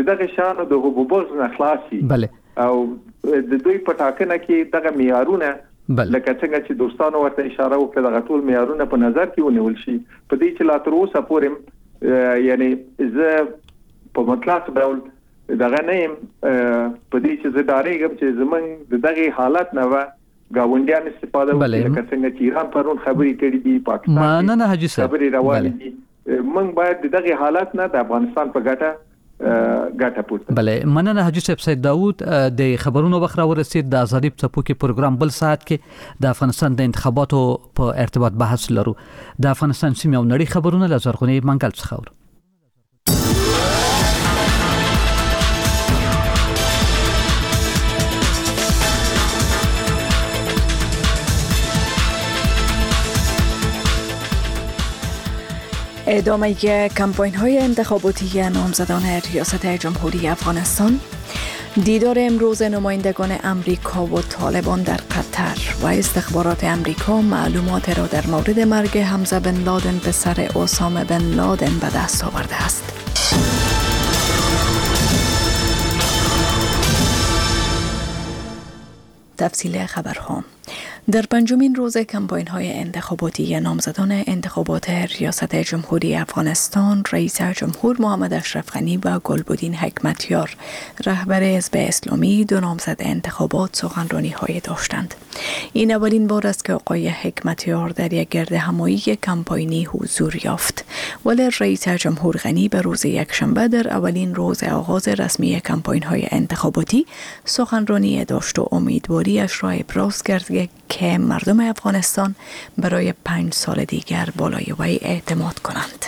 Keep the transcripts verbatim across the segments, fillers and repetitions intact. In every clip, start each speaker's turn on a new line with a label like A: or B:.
A: د دغه شانو د حبوبات نه خلاصي
B: بله
A: او د دوی په ټاکنه کې دغه معیارونه لکه څنګه چې دوستانو ورته اشاره وکړه دغه ټول معیارونه په نظر کې ونیول شي په دې چې لا تر اوسه پورې یعنی زه په مطلق ډول دغه نه يم په دې چې زه ډارېږم چې زمونږ دغه حالت نه و گاونډیان استفاده وکړي لکه څنګه چې ایران پرون خبرې کړې دي پاکستان
B: نه نه حاجی صاحب
A: خبرې روانې دي موږ باید دغه حالت نه د افغانستان په ګټه ګټه پورته
B: بله مننه حاجی صاحب سید داوود د خبرونو وخت را ورسید د ازادي په څپو کې پروګرام بل ساعت کې د افغانستان د انتخاباتو په ارتباط بحث لرو د افغانستان سیمه او نړۍ خبرونه له زرغونی منګل څخه اورو.
C: ادامه کمپاین های انتخاباتی نامزدان ریاست جمهوری افغانستان، دیدار امروز نمایندگان امریکا و طالبان در قطر و استخبارات امریکا معلومات را در مورد مرگ حمزه بن لادن پسر اسامه بن لادن به دست آورده است. تفصیل خبرها. در پنجمین روز کمپاین های انتخاباتی نامزدان انتخابات ریاست جمهوری افغانستان، رئیس جمهور محمد اشرف غنی و گلبدین حکمتیار رهبر حزب اسلامی دو نامزد انتخابات سخنرانی های داشتند. این اولین بار است که آقای حکمتیار در یک گرد همایی کمپاینی حضور یافت، ولی رئیس جمهور غنی به روز یکشنبه در اولین روز آغاز رسمی کمپاین های انتخاباتی سخنرانی داشت و امیدواریش را ابراز کرد که مردم افغانستان برای پنج سال دیگر بالای وی اعتماد کنند.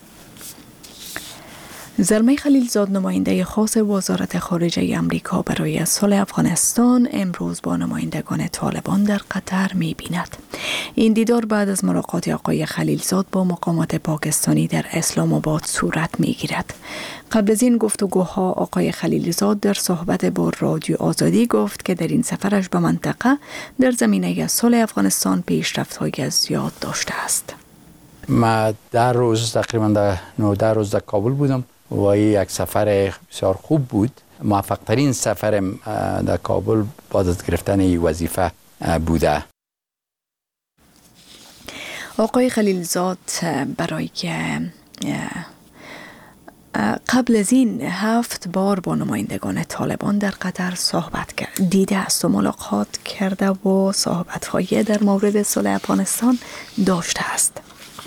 C: زلمه خلیلزاد نماینده خاص وزارت خارجه امریکا برای صلح افغانستان امروز با نمایندگان طالبان در قطر می بیند. این دیدار بعد از ملاقات آقای خلیلزاد با مقامات پاکستانی در اسلام آباد صورت می گیرد. قبل از این گفتگوها آقای خلیلزاد در صحبت با رادیو آزادی گفت که در این سفرش به منطقه در زمینه صلح افغانستان پیشرفت‌های زیاد داشته است.
D: ما در روز تقریبا در نوده روز در کابل بودم و یک سفر بسیار خوب بود. موفق ترین سفر در کابل بعد از گرفتن این وظیفه بوده.
C: آقای خلیلزاد برای قبل از این هفت بار با نمایندگان طالبان در قطر صحبت کرد، دیده است و ملاقات کرده و صحبت‌های در مورد صلح افغانستان داشته است.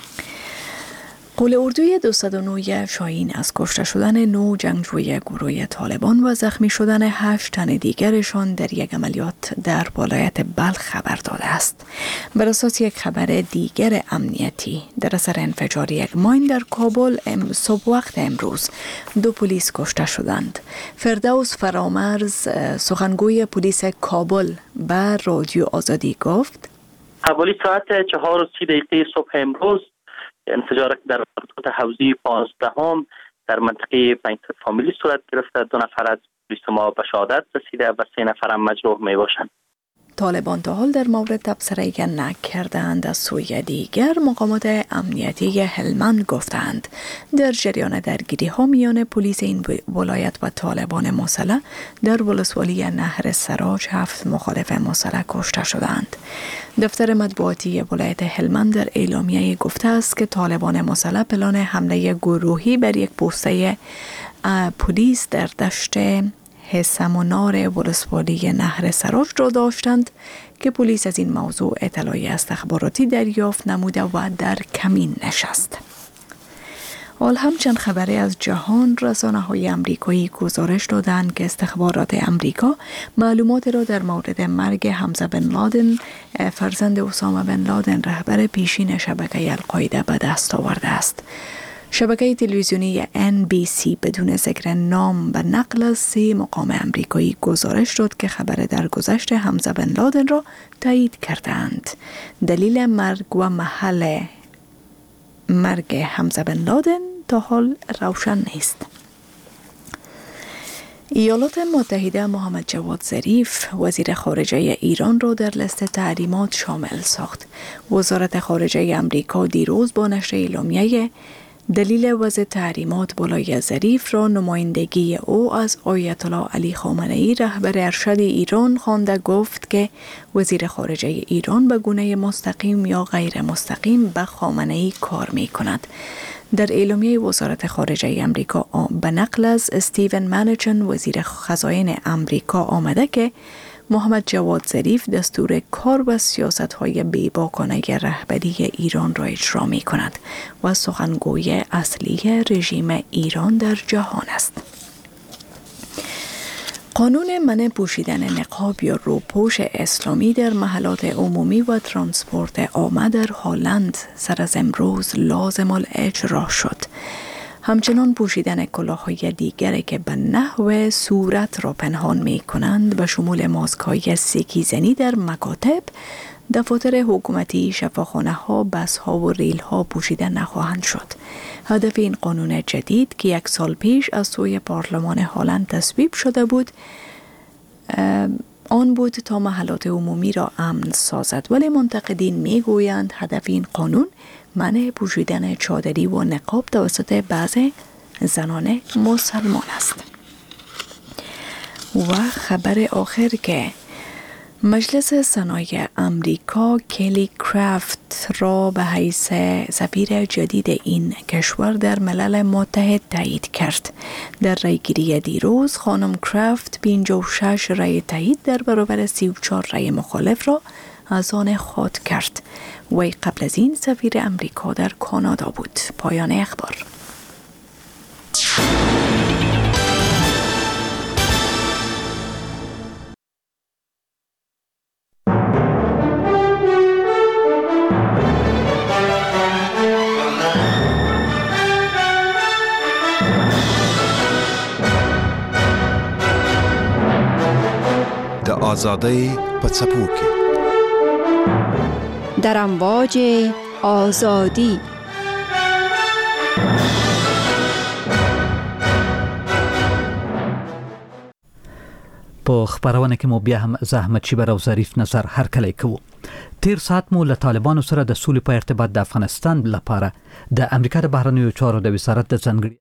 C: قول اردوی دویست و نه شاهین از کشته شدن نو جنگجوی گروه طالبان و زخمی شدن هشت تن دیگرشان در یک عملیات در ولایت بلخ خبر داده است. بر اساس یک خبر دیگر امنیتی، در اثر انفجار یک ماین در کابل صبح وقت امروز دو پلیس کشته شدند. فردوس فرامرز سخنگوی پلیس کابل به رادیو آزادی گفت
E: حوالی ساعت چهار و سی دقیقه صبح امروز انفجار در منطقه حوزه پانزدهم در منطقه پنجصد فامیلی صورت گرفته. دو نفر از پلیس ما به شهادت رسیده و سه نفر هم مجروح می باشند.
C: طالبان تا حال در مورد تبصره نکردند. از سوی دیگر مقامات امنیتی هلمند گفتند در جریان درگیری ها میان پلیس این ولایت و طالبان مسلح در ولسوالی نهر سراج هفت مخالف مسلح کشته شدند. دفتر مطبوعاتی ولایت هلمند در اعلامیه گفته است که طالبان مسلح پلان حمله گروهی بر یک پوسته پلیس در دشت حسمونار ولسوالی نهر سراج را داشتند که پلیس از این موضوع اطلاعی استخباراتی دریافت نموده و در کمین نشست. حال همچنین خبری از جهان، رسانه‌های آمریکایی گزارش دادند که استخبارات آمریکا معلومات را در مورد مرگ حمزه بن لادن فرزند اسامه بن لادن رهبر پیشین شبکه القاعده به دست آورده است. شبکه تلویزیونی ان بی سی بدون ذکر نام و نقل از سه مقام آمریکایی گزارش داد که خبر درگذشت حمزه بن لادن را تایید کردند. دلیل مرگ و محل مرگ حمزه بن لادن تا حال روشن نیست. ایالات متحده محمد جواد ظریف وزیر خارجه ایران را در لیست تحریمات شامل ساخت. وزارت خارجه آمریکا دیروز با نشر اعلامیه دلیل وضع تحریمات بالای ظریف را نمایندگی او از آیت الله علی خامنه‌ای رهبر ارشد ایران خوانده گفت که وزیر خارجه ایران به گونه مستقیم یا غیر مستقیم به خامنه‌ای کار می کند. در اعلامیه وزارت خارجه امریکا به نقل از استیون منوچن وزیر خزاین امریکا آمده که محمد جواد ظریف دستور کار و سیاست‌های بی‌باکانه رهبری ایران را اجرا می‌کند و سخنگوی اصلی رژیم ایران در جهان است. قانون منع پوشیدن نقاب یا روپوش اسلامی در محلات عمومی و ترانسپورت عامه در هلند سر از امروز لازم الاجرا شد. همچنان پوشیدن کلاه‌های دیگری که به نحو صورت را پنهان می کنند به شمول ماسک‌های سکیزنی در مکاتب، دفاتر حکومتی، شفاخانه‌ها، بس‌ها و ریل‌ها پوشیده نخواهند شد. هدف این قانون جدید که یک سال پیش از سوی پارلمان هلند تصویب شده بود، آن بود تا محلات عمومی را امن سازد، ولی منتقدین می‌گویند هدف این قانون منع پوشیدن چادری و نقاب توسط بعضی زنان مسلمان است. و خبر آخر که مجلس صنایع امریکا کلی کرافت را به حیث سفیر جدید این کشور در ملل متحد تایید کرد. در رایگیری دیروز خانم کرافت پنجاه و شش رای تایید در برابر سی و چهار رای مخالف را از آن خود کرد. وی قبل از این سفیر امریکا در کانادا بود. پایان اخبار.
F: د آزادۍ په څپو کې
G: در امواج آزادی.
B: په خبرونه کې مو بیا هم زحمت شیبر او ظریف نظر هر کله کوو. تیر ساعت مو له طالبانو سره د سولې په ارتباط د افغانستان لپاره د امریکا د بهرنیو چارو د وزارت د ځانګړي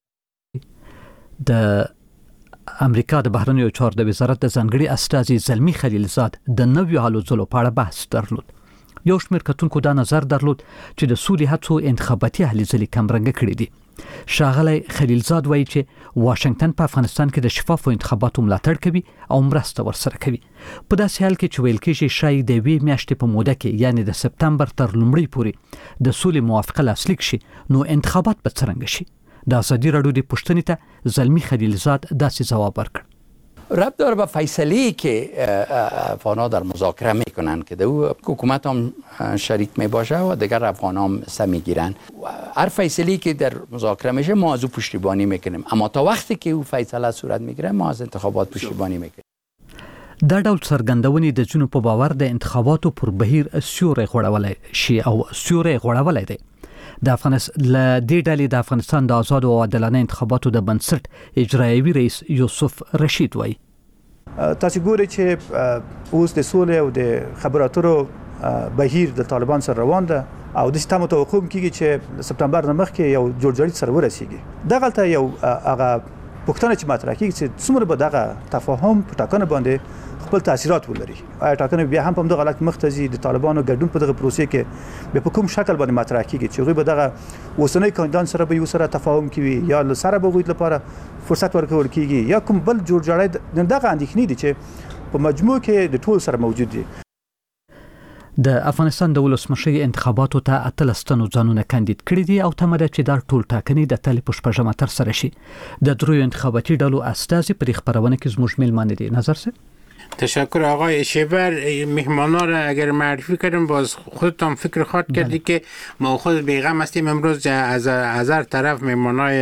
B: د امریکا د بهرنیو چارو د وزارت د ځانګړي استازي زلمی خلیلزاد د نویو حالو ځلو په اړه بحث درلود. یو شمېر کتونکو دا نظر درلود چې د سولې هڅو انتخاباتي هلې ځلې کمرنګه کړې دي. ښاغلی خلیلزاد وایي چې واشنگټن په افغانستان کې د شفافو انتخاباتو ملاتړ کوي او مرسته ورسره کوي. په داسې حال کې چې ویل کېږي ښایي د یوې میاشتې په موده کې یعنې د سپتمبر تر لومړۍ پورې د سولې موافقه لاسلیک شي، نو انتخابات به څرنګه شي؟ د ازادي راډیو د پوښتنې ته زلمی خلیلزاد داسې ځواب ورکړ.
D: ربط داره به فیصله که افغان‌ها در مذاکره میکنن که دو حکومت هم شریک می باشه و دیگر افغان هم سه میگیرن. هر فیصله که در مذاکره میشه ما از او پشتیبانی میکنیم، اما تا وقتی که او فیصله صورت میگیره ما از انتخابات پشتیبانی میکنیم.
B: دا ډول څرګندونې د ځینو په باور د انتخاباتو پر بهیر سیوری غوړولی شي او سیوری غوړولی دی. د افغانستان له دې ډلې د افغانستان د آزاد او عادلانه انتخاباتو د بنسټ اجرایوي رئیس یوسف رشید وایي
H: تاسو ګورئ چې اوس د سولې او د خبرو اترو بهیر د طالبان سره روان ده او د ستاسو توقع کیږي چې سپتمبر نه مخکې یو جوړجاړی سره ورسیږي. دغه یو هغه پوښتنه چې مطرح کیږي چې څومره به دغه تفاهم په ټاکنه باندې خپل تاثیرات ولري. آیا ټاکنه بیا هم په دغه حالت مختزي د طالبانو ګډون په دغه پروسې کې به په کوم شکل باندې مطرح کیږي چې هغه به دغه اوسنۍ کاندیدان سره به یو سره تفاهم کوي یا له سره به غوښتل لپاره فرصت ورکول کیږي یا کوم بل جوړجاړی دغه اندېښنې دي چې په مجموع کې د ټول سره موجود دي.
B: د افغانستان د ولسمشر انتخاباتو ته اتلس تنو ځانونه کاندید کړي دي او تمه ده چې دا ټول ټاکنې د تلې په شپږمه ترسره شي. د دریو انتخاباتي ډلو استازي پر خبرونه کې زموږ میلمانه دي. نظر څه؟
I: تشکر آقای شیبر. مهمانا را اگر معرفی کردیم باز خودتان فکر خواهد کردی که ما خود بیغم هستیم امروز از از هر طرف مهمانای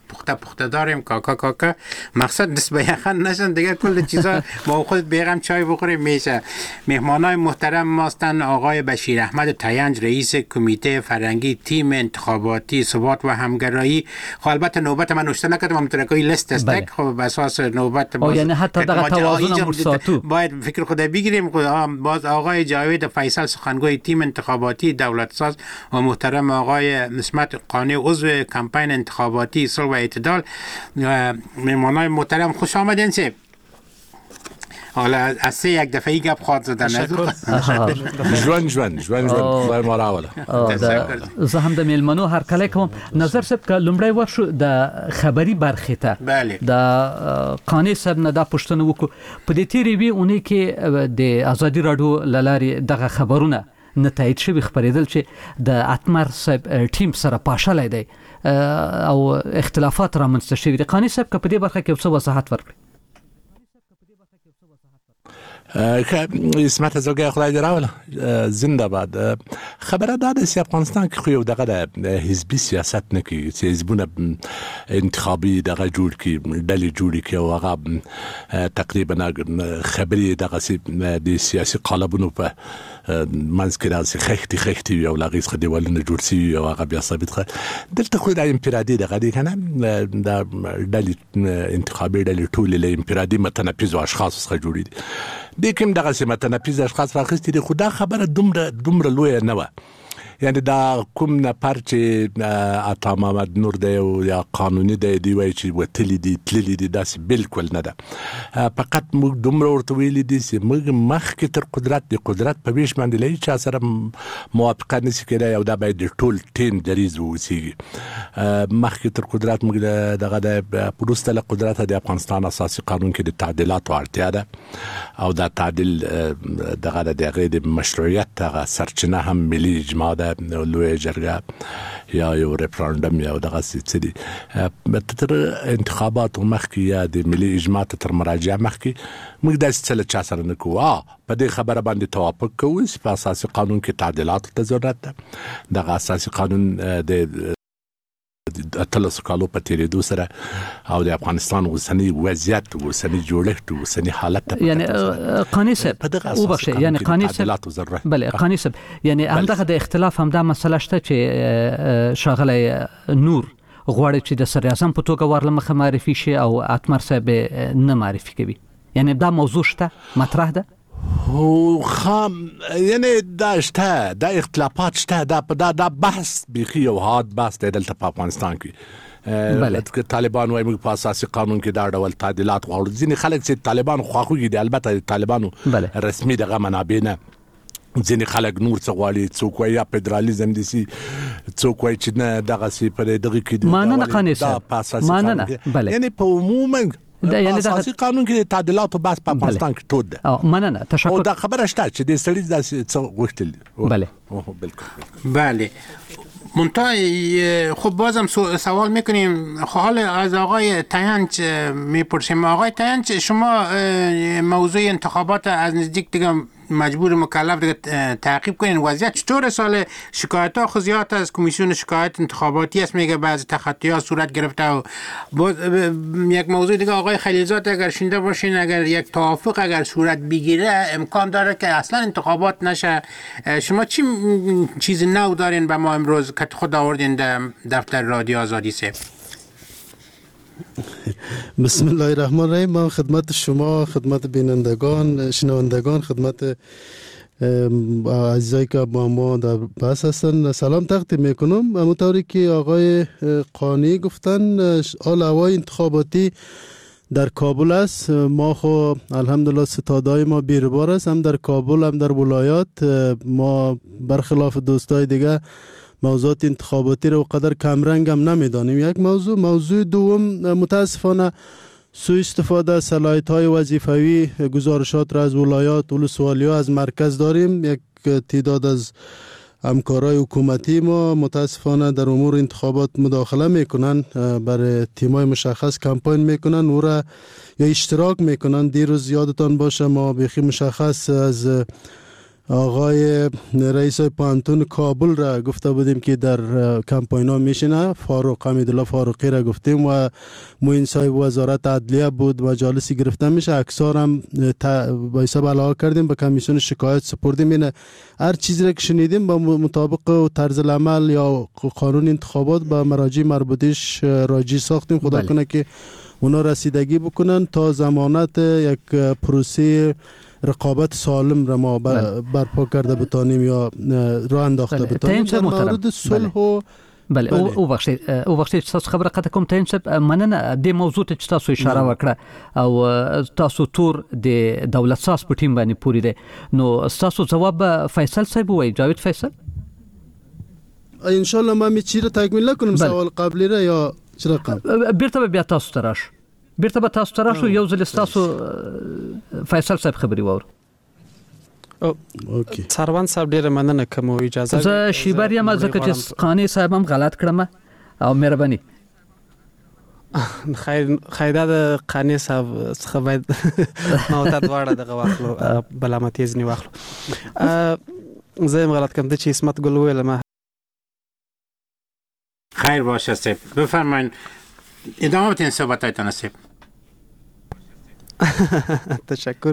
I: پخته پخته داریم کاکا کاکا مقصد دست به یخن نشن دیگه کل چیزا با خود بیغم چای بخوریم میشه. مهمانای محترم ماستن آقای بشیر احمد تینج رئیس کمیته فرهنگی تیم انتخاباتی ثبات و همگرایی. خب البته نوبت من نوشته نکردم هم ترکای لیست است. بله. خب به اساس نوبت باز
B: یعنی حتی دغه توازن مرساتو
I: باید فکر خود بگیریم. باز آقای جاوید فیصل سخنگوی تیم انتخاباتی دولت ساز و محترم آقای اسمت قانع عضو کمپین انتخاباتی صلح و اعتدال. مهمانای محترم خوش آمدین. سه حالا از سه یک دفعه گپ خواهد زدن.
J: جوان جوان جوان جوان خدای ما راوله.
B: زه هم د میلمنو هر کله کوم نظر سب ک لمړی ورشو د خبري برخه ته د قانع صاحب نه د پښتنو وکړو په دې تیری وی اونې کې د ازادي رادیو لاري دغه خبرونه نتایج شوی خبرېدل چې د اتمر صاحب ټیم سره پاشلای دی او اختلافات را منځته شوی دي. قانع صاحب په دې برخه کې څه وضاحت ورکړي؟
J: اسمت زوگه خدای دراوله زنده باد. خبره داده سی افغانستان که خویو دقه ده حزبی سیاست نکی سی حزبونه انتخابی دقه جور کی دلی جوری که و آقا تقریبا خبری دقه سی دی سیاسی قالبونو په منځ کې راځي خښتي خښتي یو لاغیس خدي ولنه جوړ سی یو هغه بیا ثابت خل دلته خو د امپرادي دغه دی کنه د ډلې انتخابي ډلې ټولې له امپرادي متنفذ اشخاص څخه جوړې دي د کوم دغه سم متنفذ اشخاص راخستي دي. خدا خبره دومره دومره لوی نه و. یعنی دا کوم نفر چې عطا محمد نور دی او یا قانوني دی دی وای چې وتلی دي تللی دي داس بالکل نه ده. فقط موږ دومره ورته ویلي دي چې موږ مخکې تر قدرت دی قدرت په ویش باندې لای چې سره موافقه نشي کېدای او دا باید ټول ټیم دریز ووسیږي. مخکې تر قدرت موږ دغه د پروسته له قدرت د افغانستان اساسي قانون کې د تعدیلات اړتیا ده او دا تعدیل دغه د غیر مشروعیت دغه سرچینه هم ملي اجماع ده لوی جرګه یا یو ریفرندم یا دغه څه دي. تر انتخابات مخکې یا د ملي اجماع تر مراجعه مخکې موږ داسې څه له چا سره نه کوو. په دې خبره باندې توافق کوو چې په اساسي قانون کې تعدیلات ته ضرورت ده. دغه اساسي قانون د اتلس کالو په تیریدو سره او د افغانستان اوسنی وضعیت اوسنی جوړښت اوسنی حالت
B: یعنی قانع صاحب او بخشه یعنی قانع صاحب بله قانع صاحب یعنی همدغه د اختلاف هم د مسله شته چې شاغله نور غواړي چې د سر اعظم په توګه ورله مخه معرفي شي او اتمر صاحب نه معرفي کوي. یعنی دا موضوع شته مطرح ده
J: او خام یعنی دا شته دا اختلافات شته دا دا دا بحث بيخي او هاد بحث د دلته په افغانستان کې بله طالبان وايي موږ په اساسي قانون کې دا ډول تعدیلات غواړو. ځینې خلک چې طالبان خواخوږي دي البته طالبانو رسمي دغه منابع نه. ځینې خلک نور څه غواړي څوک وايي فدرالیزم دي سي څوک وايي چې نه دغه سي پر دغه کې
B: مانه نه قانع صاحب مانه نه بله
J: یعنی په عموما
B: دا یعنی د
J: اساسي قانون کې تعدیلات او بحث په افغانستان کې ټول ده.
B: او مننه تشکر.
J: او دا خبره شته چې د سړي داسې څه غوښتل.
B: بله
I: بالکل بله. منتها خب بازم سوال میکنیم حال از آقای تینج میپرسیم. آقای تینج شما موضوع انتخابات از نزدیک دیگه مجبور مکلف دیگه تعقیب کنین. وضعیت چطور سال شکایت ها خزیات از کمیسیون شکایت انتخاباتی است میگه بعضی تخطیات صورت گرفته و یک موضوع دیگه آقای خلیلزاد اگر شنیده باشین اگر یک توافق اگر صورت بگیره امکان داره که اصلا انتخابات نشه. شما چی چیز نو دارین به ما امروز که خود آوردین در دفتر رادیو آزادی سه؟
K: بسم الله الرحمن الرحیم. من خدمت شما خدمت بینندگان شنوندگان خدمت عزیزایی که با ما در بحث هستن سلام تقدیم میکنم. همونطوری که آقای قانی گفتن حال هوای انتخاباتی در کابل است. ما خو الحمدلله ستادهای ما بیروبار است هم در کابل هم در ولایات. ما برخلاف دوستای دیگه موضوعات انتخاباتی رو قدر کمرنگ هم نمیدانیم. یک موضوع موضوع دوم متاسفانه سوء استفاده از صلاحیت‌های وظیفوی گزارشات را از ولایات ولسوالی‌ها از مرکز داریم. یک تعداد از همکارای حکومتی ما متاسفانه در امور انتخابات مداخله میکنن، برای تیمای مشخص کمپاین میکنن او را یا اشتراک میکنن. دیروز یادتان باشه ما بخی مشخص از آقای رئیس پانتون کابل را گفته بودیم که در کمپاینا میشینه. فاروق حمیدالله فاروقی را گفتیم و معین صاحب وزارت عدلیه بود، مجالسی گرفته میشه. اکثر هم با حساب علاقه کردیم، به کمیسیون شکایت سپردیم. اینه هر چیزی را که شنیدیم با مطابق و طرز العمل یا قانون انتخابات با مراجع مربوطش راجع ساختیم. خدا
B: بله.
K: کنه که اونا رسیدگی بکنن تا ضمانت یک پروسه رقابت سالم را ما برپا کرده بتانیم یا راه انداخته
B: بله.
K: بتانیم در مورد صلح و
B: بله او بخشید او بخشید تاسو خبره قطع کوم ته انصب مننه د موضوع ته تاسو اشاره وکړه او تاسو تور د دولت ساز په ټیم باندې پوری دی. نو تاسو جواب فیصل صاحب وای جاوید فیصل
K: ان شاء الله ما می چیره تکمیل کنم سوال قبلی را یا چه رقم
B: بیرته بیا تاسو تراش بیرته به تاسو تراشو یو ځل تاسو فیصل صاحب خبري وور.
L: اوکې سروان صاحب ډیره مننه کوم اجازه
B: زه شیبر یم ځکه چې قانی صاحب هم غلط کړم او مهرباني
L: خیر خیدا د قانی صاحب څخه باید موتات واړه دغه واخلو بلامتي ځنی واخلو. زه هم غلط کوم چې اسمت ګل ویل ما
I: خیر باشه صاحب بفرمایید ادامه بدین صحبتاتون صاحب.
L: تشکر.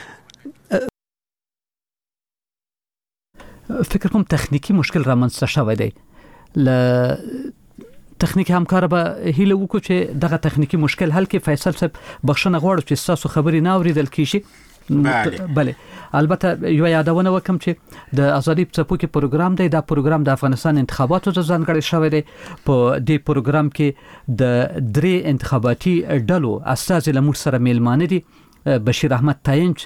B: فکر کوم تخنیکی مشکل رامنځته شوی دی. ل تخنیکی همکار به هیله وکړو چې دغه تخنیکی مشکل حل کړي. فیصل صاحب بخښنه غواړم چې تاسو خبرې نه اوریدل کیږي.
I: بله
B: بله البته یو یادونه وکم چې د ازادي څپوکي پروګرام دی. دا پروګرام د افغانستان انتخاباتو ته ځانګړی شوی دی. په دې پروګرام کې د درې انتخاباتي ډلو استازي لمر سره میلمانه دي. بشیر احمد تاینچ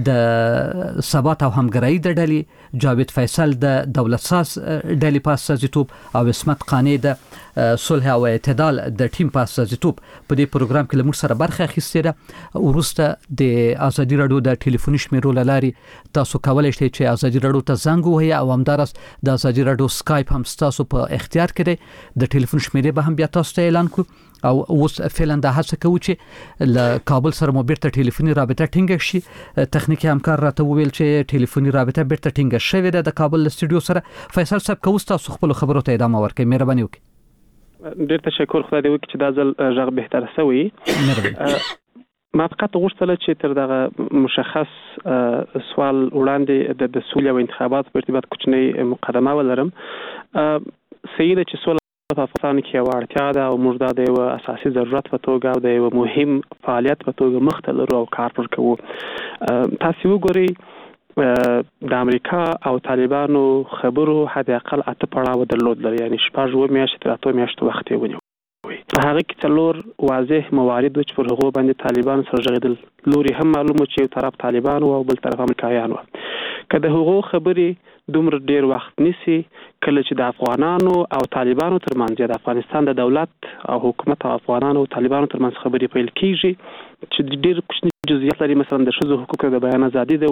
B: د ثبات او همګرایی د ډلې، جاوید فیصل د دولت ساز ډلې په استازیتوب او اسمت قانی د صلح او اعتدال د ټیم په استازیتوب په دې پروګرام کې لمر سره برخه اخیستې ده. ورسته د ازادي رادیو د ټلیفوني شمیرو لاري تاسو کولای شئ چې ازادي رادیو ته زنګ ووهئ او همدارس د ازادي رادیو سکایپ هم تاسو په اختیار کې دی. د ټلیفون شمیرې به هم بیا تاسو ته اعلان کړو او اوس فعلا د هڅه کوي چې له کابل سره مو بیرته ټلیفوني رابطه ټینګه شي. تخنیکی همکار راته وویل چې ټلیفوني رابطه بیرته ټینګه شوې ده د کابل استودیو سره. فیصل صاحب کوم تاسو خپل خبرو ته ادامه ورکړئ مهرباني وکړئ.
L: ډیر تشکر خدای دې وکړي چې دا ځل ژغ بهتر شوی. ما فقط غوښتل چې تر دغه مشخص سوال وړاندې د سولې او انتخابات په ارتباط کوچنی مقدمه ولرم. سیده چې سوال په افغانستان کې یو اړتیا ده او موږ دا د یو اساسي ضرورت په توګه او د یو مهم فعالیت په توګه مخته لرو او کار پر کوو. تاسو وګورئ د امریکا او طالبانو خبرو حد اقل اته پړاو درلود لري، یعنی شپږ و میاشتې تر اتو میاشتو وخت یې ونیو. په هغه کې څلور واضح موارد چې پر هغه باندې طالبان سره ژغېدل لوري هم معلومه چې یو طرف طالبان او بل طرف امریکایان وو. که د هغو خبرې دومره ډیر وخت نیسي کله چې د افغانانو او طالبانو ترمنځ یا د افغانستان د دولت او حکومت او افغانانو او طالبانو ترمنځ خبرې پیل کیږي چې ډیر کوچني جزئیات لري، مثلا د ښځو حقوقو د بیان ازادي دی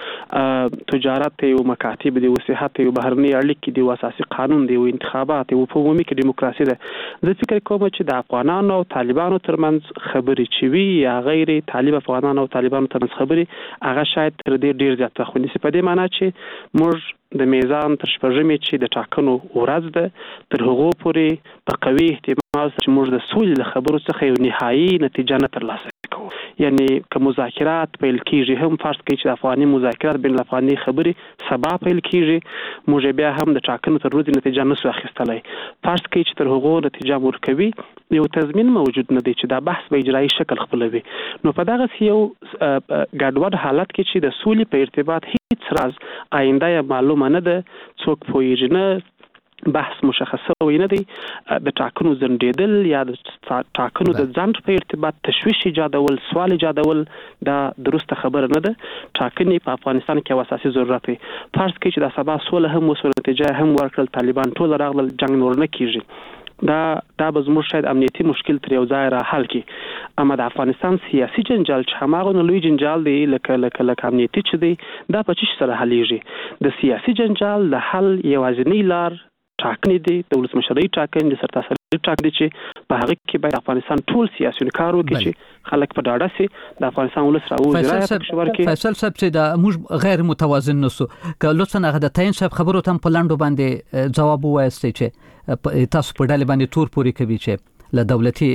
L: او تجارت او مکاتب دی او صحت او بهرنی اړیکې دی او اساسي قانون دی او انتخابات او په عمومي کې دیموکراسي ده. زه فکر کوم چې د افغانانو او طالبانو ترمنځ خبرې چې وي یا غیر طالب افغانانو او طالبانو ترمنځ خبرې هغه شاید تر ډیر ډیر زیات وخت ونیسي. په دې معنی چې موږ د میزان تر شپږمې چې د ټاکنو ورځ ده تر هغو پورې په قوي احتمال چې موږ د سولې له خبرو څخه یو نهایي نتیجه نه ترلاسه کوو. یعنی که مذاکرات پیل کیږي هم فرض کړئ چې د افغاني مذاکرات بین الافغاني خبرې سبا پیل کیږي، موږ بیا هم د ټاکنو تر ورځې نتیجه نسو اخیستلی. فرض کړئ چې تر هغو نتیجه ورکوي یو تضمین موجود نه دی چې دا بحث به اجرایي شکل خپلوي. نو په دغه یو ګډوډ حالت کې چې د سولې په ارتباط هیڅ راز آینده یا معلومه نه ده، څوک پوهیږي نه، بحث مشخصه وي نه دی، د ټاکنو ځنډېدل یا د ټاکنو د ځنډ په ارتباط تشویش ایجادول، سوال ایجادول دا درسته خبره نه ده. ټاکنې په افغانستان کې یو اساسي ضرورت دی. فرض کړئ چې دا سبا سوله هم وسوله نتیجه هم ورکړل، طالبان ټول راغلل، جنګ نور نه کیږي، دا دا به زموږ شاید امنیتي مشکل تر یو ځای را حل کړي. اما د افغانستان سیاسي جنجال چې هماغه نه لوی جنجال دی لکه لکه لکه امنیتي چې دی دا په چی سره حلیږي. د سیاسي جنجال د حل یوازینی لار ټاکنې دي د ولسمشرۍ ټاکنې د سرتاسري ټاکنې چې په هغه کې باید افغانستان ټول سیاسيون کار وکړي چې خلک په ډاډه سي د افغانستان ولس راوځي راځي
B: فیصل صاحب چې د موږ غیر متوازن نسو که لطفا هغه د تعین صاحب خبرو ته په لاندو باندې جواب وایستي چې تاسو په ډالې باندې تور پوری کوي چې له دولتي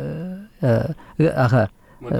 B: هغه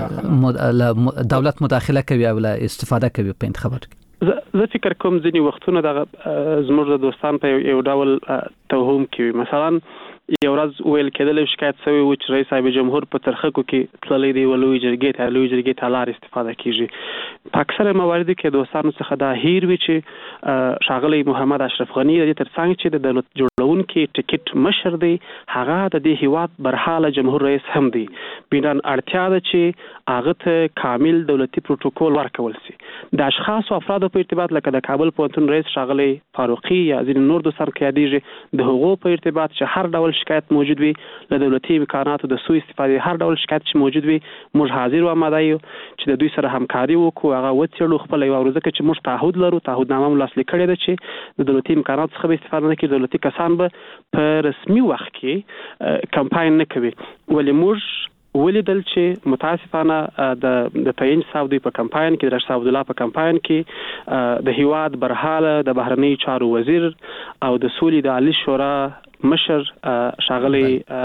B: دولت مداخله کوي او له استفاده کوي په انتخابات کې
L: زه فکر کوم ځینې وختونه د زموږ د دوستان په یو ډول توهم کوي مثلا یو ورځ ویل کېدل شکایت شوی و چې رئیس صاحب جمهور په ترخکو کې تللی دی ولوي جرګې ته لوی جرګې ته لار استفاده کیږي په اکثره مواردو کې دوستانو څخه دا هیر وی چې ښاغلی محمد اشرف غنی د ترڅنګ چې د دولت جوړونکو ټیکټ مشر دی هغه د دې هیواد برحاله جمهور رئیس هم دی بینان اړتیا ده چې هغه ته کامل دولتي پروتوکول ورکول شي د اشخاص او افرادو په ارتباط لکه د کابل پوهنتون رئیس ښاغلی فاروقي یا ځینې نور دوستان کې یادېږي د هغو په ارتباط چې هر ډول شکایت موجود وي له دولتي امکاناتو د سوء استفادې هر ډول شکایت چې موجود وي موږ حاضر او آماده یو چې د دوی سره همکاري وکړو هغه وڅېړو خپل یو ورځ کې چې موږ تعهد لرو تعهدنامه مو لاسلیک کړې ده چې د دولتي امکاناتو څخه به استفاده نه کوي دولتي کسان به په رسمي وخت کې کمپاین نه کوي ولې موږ ولیدل چې متاسفانه د د تعین صاحب دوی په کمپاین کې د رئیس صاحب الله په کمپاین کې د هیواد برحاله د بهرنی چارو وزیر او د سولې د عالی شورا مشر ښاغلی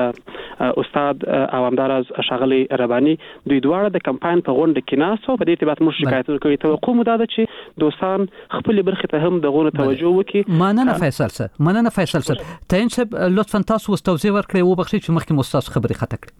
L: استاد او همداراز ښاغلی رباني دوی دواړه د کمپاین په غونډه کې ناستو په دې ارتباط موږ شکایتونه کوي توقع مو دا ده چې دوستان خپل برخه ته هم د غونډه توجه وکړي
B: مننه فیصل سر مننه فیصل سر تعین صاحب لطفا تاسو توضیح ورکړئ او بخښئ چې مخکې مستاس خبري خطا کړې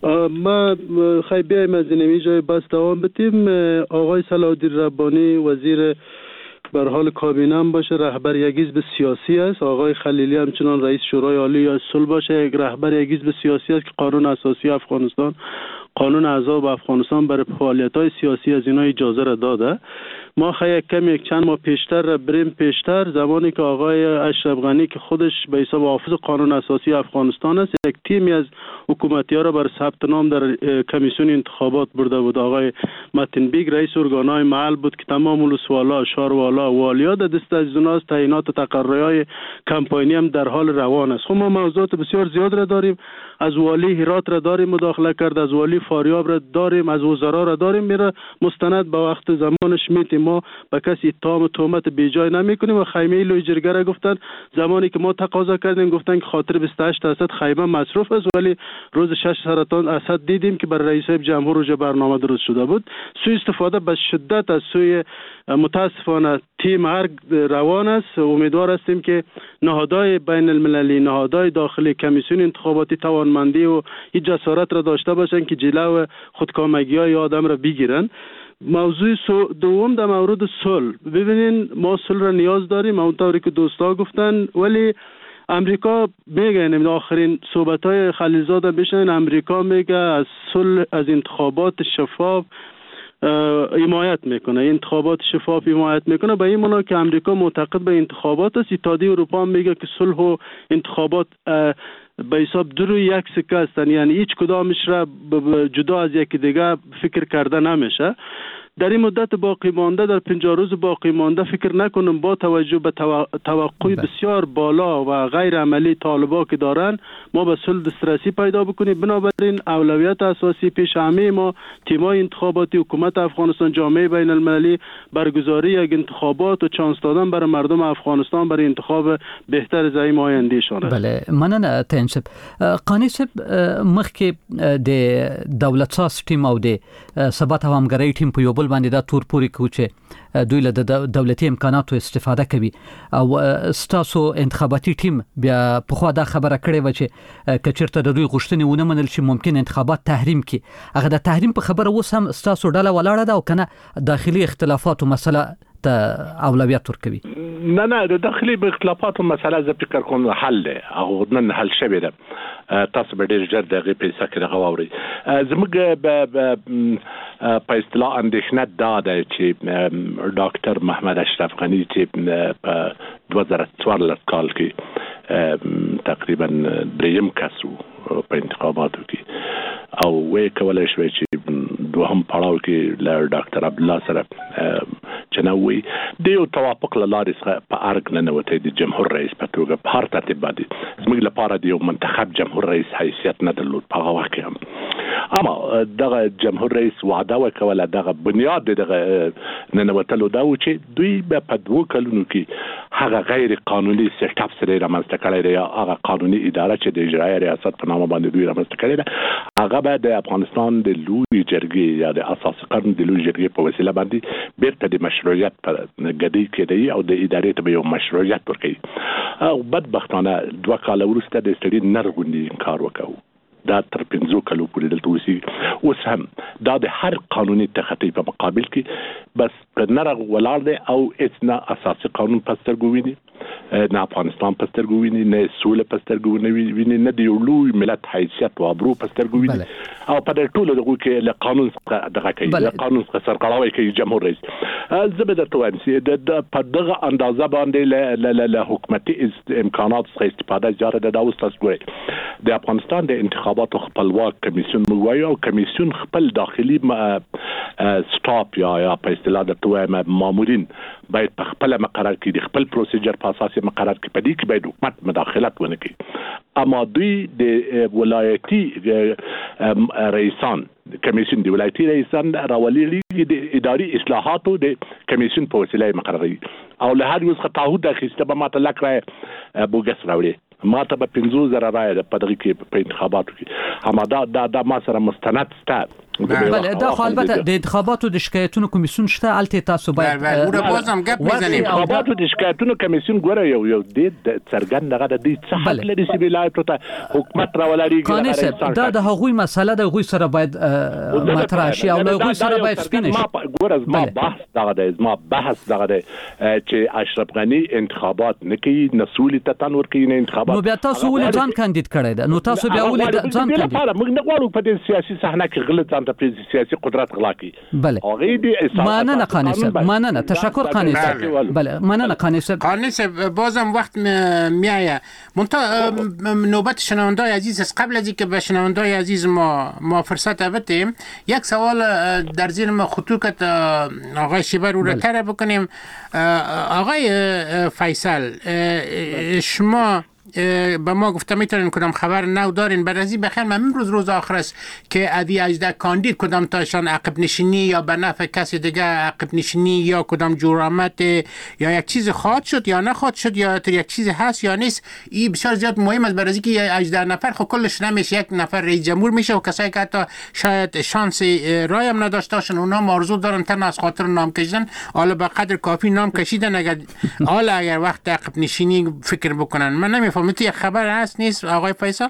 K: ما خیلی مزینمی جای بس دوام بدیم آقای صلاح الدین ربانی وزیر بر حال کابینه هم باشه رهبر یک حزب سیاسی است آقای خلیلی همچنان رئیس شورای عالی یا صلح باشه یک رهبر یک حزب سیاسی است که قانون اساسی افغانستان قانون احزاب افغانستان برای فعالیت‌های سیاسی از اینا اجازه را داده ما خیلی کم یک چند ماه پیشتر را بریم پیشتر زمانی که آقای اشرف غنی که خودش به حساب حافظ قانون اساسی افغانستان است یک تیمی از حکومتی‌ها را بر ثبت نام در کمیسیون انتخابات برده بود آقای متین بیگ رئیس ارگان‌های محل بود که تمام ولسوالا شاروالا والیا در دست از اوناست تعیینات و تقرری‌های کمپاینی هم در حال روان است خب ما موضوعات بسیار زیاد را داریم از والی هرات را داریم مداخله کرد از والی فاریاب را داریم از وزرا را داریم میره مستند به وقت زمانش میتیم ما به کسی اتهام و تهمت بیجای نمیکنیم و خیمه لوی جرگه را گفتن زمانی که ما تقاضا کردیم گفتن که خاطر بیست و هشت درصد خیمه مصروف است ولی روز شش سرطان اسد دیدیم که بر رئیس جمهور روز برنامه درست شده بود سوء استفاده به شدت از سوی متاسفانه تیم هر روان است امیدوار هستیم که نهادهای بین المللی نهادهای داخلی کمیسیون انتخاباتی توانمندی و این جسارت را داشته باشند که جلو خودکامگی های آدم را بگیرن موضوع دوم در مورد صلح ببینین ما صلح را نیاز داریم اونطوری که دوستا گفتن ولی امریکا میگه این آخرین صحبت‌های خلیلزاد بشن امریکا میگه از صلح از انتخابات شفاف حمایت میکنه انتخابات شفاف حمایت میکنه به این معنا که امریکا معتقد به انتخابات است اتحادیه اروپا میگه که صلح و انتخابات به حساب دو روی یک سکه هستن یعنی هیچ کدامش را جدا از یکی دیگه فکر کرده نمیشه در این مدت باقی مانده در پنجاه روز باقی مانده فکر نکنم با توجه به توقع بسیار بالا و غیر عملی طالبا که دارن ما به صلح دسترسی پیدا بکنیم بنابراین اولویت اساسی پیش همه ما تیمای انتخاباتی حکومت افغانستان جامعه بین المللی برگزاری یک انتخابات و چانس دادن برای مردم افغانستان برای انتخاب بهتر زعیم آیندهشان است
B: بله مننه تنسب قانی صاحب مخکې د دولت ساز ټیم او د ثبات او همغږي ټیم په یو بل باندې دا تور پوري کو چې دوی له دولتي امکاناتو استفاده کوي او ستاسو انتخاباتي ټیم بیا په خوا دا خبره کړې و چې کچرته د دوی غوښتنې ونه منل شي ممکن انتخابات تحریم کی هغه د تحریم په خبره اوس هم ستاسو ډله ولاړه ده او کنه داخلي اختلافات او مسله ته اولویت ورکوي
J: نه نه د داخلي اختلافات او مسله ز فکر کوم حل ده او نن حل شوی ده تاسو به ډیر ژر دغه پیسې کې راغوري زموږ په اصطلاح اندېښنه دا ده چې ډاکټر محمد اشرف غنی چې په دوه زره څوارلس کال کې تقریبا دریم کس وو په انتخاباتو کې او وې کولای شوی چې دوهم پړاو کې له ډاکټر عبد الله سره چې تنوي د یو توافق لارې څخه په ارګ نه نوته د جمهور رئیس په توګه په هر ترتیب باندې زموږ لپاره د یو منتخب جمهور رئیس حیثیت نه درلود په هغه وخت کې. اما دغه جمهور رئیس وعده وکوله دغه بنیاد دغه ننوتلو دا و چې دوی به په دوه کلونو کې هغه غیر قانوني سیټ اپ سره رامنځته کړی دی یا هغه قانوني اداره چې د اجرایي ریاست په نامه باندې دوی رامنځته کړی دی هغه به د افغانستان د لوی جرګې یا د اساسي قانون د لوی جرګې په وسیله باندې بیرته د مشروعیت پر ګډي کېدی او د ادارې ته یو مشروعیت ورکړي. او بدبختانه دوه کال وروسته د ستړي نرغونی انکار وکاو دا تر پنځو کلو پورې دلته اوسي. اوس هم دا د هر قانوني تخطي په مقابل کې بس نرغ ولاړ دی او هیڅ نه اساسي قانون په سترګو ویني نه افغانستان په سترګو ویني نه سوله په سترګو ویني نه د یو لوی ملت حیثیت او ابرو په سترګو ویني او په دې ټولو دغه کې له قانون څخه دغه کوي له قانون څخه سرغړاوي کوي جمهور رئیس. زه به درته وایم چې د په دغه اندازه باندې له حکومتي امکانات څخه استفاده زیاته ده. دا اوس تاسو ګورئ د افغانستان د انتخاباتو خپلواک کمیسیون موایي او کمیسیون خپل داخلي سټاپ یا یا په اصطلاح د توه مامورین باید په خپل مقرر کې د خپل پروسیجر په اساس مقرر کې پدې کې باید حکومت مداخلت ونه کړي. اما دوی د ولایتي رئیسان کمیسیون دی ولایتي رئیسان راولي د اداري اصلاحاتو د کمیسیون په وسیله مقرري او له هر یو څخه تعهد اخیسته به ماته لکه بوګس راوړي ما ته به پنځه زره رای د پدغه کې په انتخاباتو کې اما دا دا د ما سره مستند ست.
B: بله دا خو البته د انتخاباتو د شکایتونو کمیسیون شته الته تاسو باید
I: ګوره بازم گپ بزنیم.
J: انتخاباتو د شکایتونو کمیسیون ګوره یو یو د څرګند دغه د دې څه حق لري چې ولایت ته حکومت راولړي
B: دا د هغوی مسله د هغوی سره باید مطرح شي او له هغوی سره باید سپینه شي.
J: ګوره ما بحث دغه د ما بحث دغه د چې اشرف غنی انتخابات نه کوي نسولي ته تنور کوي نه انتخابات
B: نو بیا تاسو ولې ځان کاندید کړی ده نو تاسو بیا ولې ځان کاندید
J: موږ نه غواړو په دې سیاسي صحنه کې غلط ځان ته سیاسي قدرت غلا کی.
B: بله مننه قانی صاحب مننه تشکر قانی صاحب. بله مننه قانی صاحب.
I: قانی صاحب بازم وقت میایه منتها نوبت شنوندای عزیز است. قبل از اینکه به شنوندای عزیز ما ما فرصت بدیم یک سوال در ذهن ما خطوط آقای شیبر رو طرح بکنیم. آقای فیصل شما با ما گفته میتونین کدام خبر نو دارین برازی بخیر من امروز روز آخر است که ادی اجده کاندید کدام تاشان عقب نشینی یا به نفع کسی دیگه عقب نشینی یا کدام جرامت یا یک چیز خواهد شد یا نخواهد شد یا یک چیز هست یا نیست. این بسیار زیاد مهم است برازی که اجده نفر خب کلش نمیشه یک نفر رئیس جمهور میشه و کسایی که حتی شاید شانس رای هم نداشتاشن اونا مرزو دارن تن از خاطر نام کشیدن حالا به قدر کافی نام کشیدن اگر حالا اگر وقت عقب نشینی فکر بکنن. من نمیفهمم یک خبر هست نیست آقای فیصل؟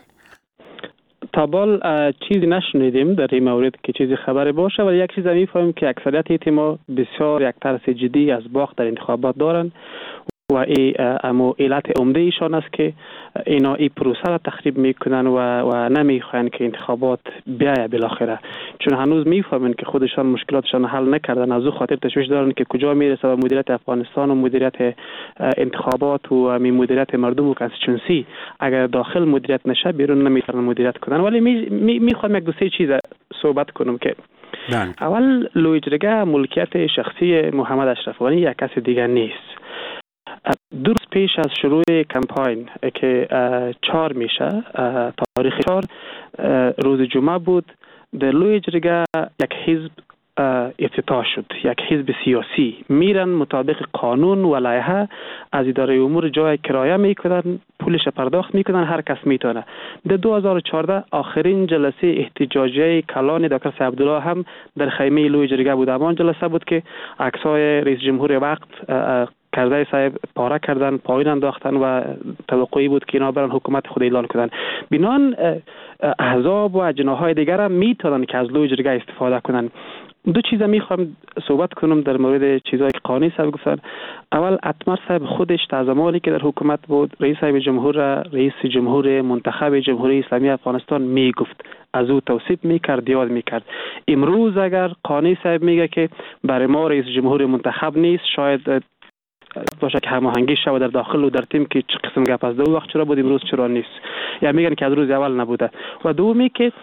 L: تا بال چیزی نشنیدیم در این مورد که چیزی خبری باشه ولی یک چیز میفهمیم که اکثریت تیم‌ها بسیار یک ترس جدی از باخت در انتخابات دارن و ای امو علت عمده ایشان است که اینا این پروسه را تخریب میکنن و و نمیخواین که انتخابات بیایه بالاخره چون هنوز میفهمن که خودشان مشکلاتشان حل نکردن از او خاطر تشویش دارن که کجا میرسه و مدیریت افغانستان و مدیریت انتخابات و می مدیریت مردم و کانستیتوئنسی اگر داخل مدیریت نشه بیرون نمیتونن مدیریت کنن. ولی می میخوام یک دو سه چیز صحبت کنم که دن. اول لوی جرگه ملکیت شخصی محمد اشرف غنی یک کس دیگر نیست. دو روز پیش از شروع کمپاین که چهار میشه تاریخ چهار روز جمعه بود در لوی جرگه یک حزب افتتاح شد. یک حزب سیاسی میرن مطابق قانون و لایحه از اداره امور جای کرایه میکنن پولش پرداخت میکنن هر کس میتونه. در دو هزار و چهارده آخرین جلسه احتجاجی کلان دکتر سید عبدالله هم در خیمه لوی جرگه بود. امان جلسه بود که عکسای رئیس جمهور وقت کرده صاحب پاره کردن پایین انداختن و توقعی بود که اینا برن حکومت خود اعلان کنن. بنان احزاب و جناحهای دیگر هم میتونن که از لوی جرگه استفاده کنن. دو چیز میخوام صحبت کنم در مورد چیزایی که قانی صاحب گفتن. اول اتمر صاحب خودش تا زمانی که در حکومت بود رئیس صاحب جمهور رئیس جمهور منتخب جمهوری اسلامی افغانستان میگفت از او توصیف میکرد یاد میکرد. امروز اگر قانی صاحب میگه که برای ما رئیس جمهور منتخب نیست شاید باشه که هماهنگی شود در داخل و در تیم که چه قسم گپ از دو وقت چرا بود امروز چرا نیست یا میگن که از روز اول نبوده. و دومی که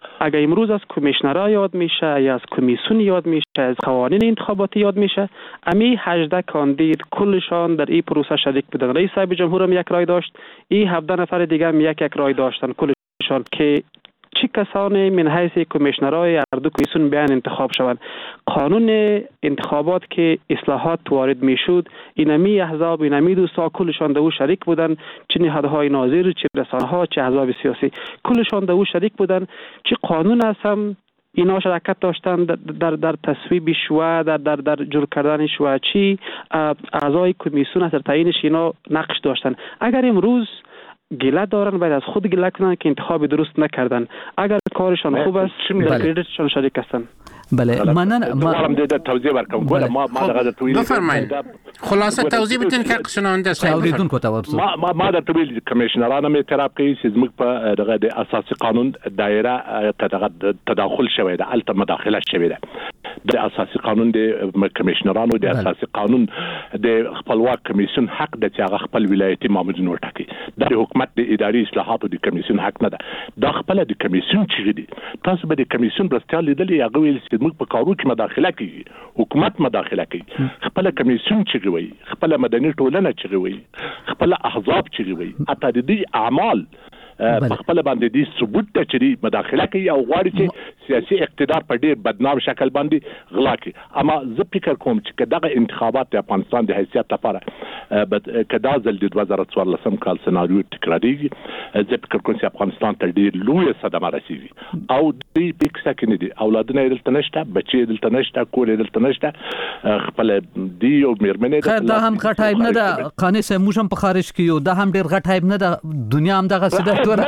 L: اگر امروز از کمیشنرها یاد میشه یا از کمیسیون یاد میشه، از قوانین انتخاباتی یاد میشه، امی هجده کاندید کلشان در این پروسه شریک بودن. رئیس صاحب جمهور هم یک رای داشت، این هفده نفر دیگه هم یک یک رای داشتن کلشان که چه کسانی من حیث کمیشنرهای هر دو کمیسیون بیان انتخاب شوند. قانون انتخابات که اصلاحات وارد میشد، اینمی احزاب اینمی دوستا کلشان دو شریک بودن، چه نهادهای ناظر، چه رسانه‌ها، چه احزاب سیاسی، کلشان دو شریک بودن. چه قانون هستم اینا شرکت داشتن در در, در تصویب شوا، در در در جور کردن شوا، چی اعضای کمیسیون در تعیینش اینا نقش داشتن. اگر امروز گله دارن باید از خود گله کنن که انتخاب درست نکردن. اگر کارشان خوب است در کردیتشان شریک هستن.
B: بله منن
J: ما هم دیده توضیح ورکم کنم. ما ما دغه تویل
I: بفرمایید. خلاصه توضیح بدین که شنونده
B: اوریدون کو تاسو
J: ما ما ما د تویل کمیشنرانو می اعتراف کوي چې زموږ په دغه د اساسي قانون دایره تداخل شوی ده، الته مداخله شوی ده. د اساسي قانون د کمیشنرانو د اساسي قانون د خپلواک کمیسیون حق د چې هغه خپل ولایتي مامورین ورټاکي. د حکومت د اداري اصلاحاتو د کمیسیون حق نه ده. د خپل د کمیسیون چې دي تاسو به د کمیسیون برستال لیدلې هغه ویل چې موږ په کارو کې مداخله کوي، حکومت مداخله کوي، خپل کمیسیون چې وي، خپل مدني ټولنه چې وي، خپل احزاب چې وي، اته د دې اعمال په خپل باندې دي ثبوت ته چې مداخله کوي او غواړي چې سیاسي اقتدار په ډیر بدنام شکل باندې غلا کوي. اما زه فکر کوم چې دغه انتخابات د افغانستان د حیثیت لپاره کدا ځل د دوه زره څوارلسم کال سناریو تکرارېږي، زه فکر کوم چې افغانستان ته ډیر لوی صدمه رسیږي او د پکسا کې نه دي، اولادونه دلته نشته، بچي دلته نشته، کور دلته نشته، خپل دی او میرمنې
B: خیر دا هم غټایب نه ده. قانې سه موږ هم په خارج کې یو، دا هم ډیر غټایب نه ده. دنیا هم دغه سده نه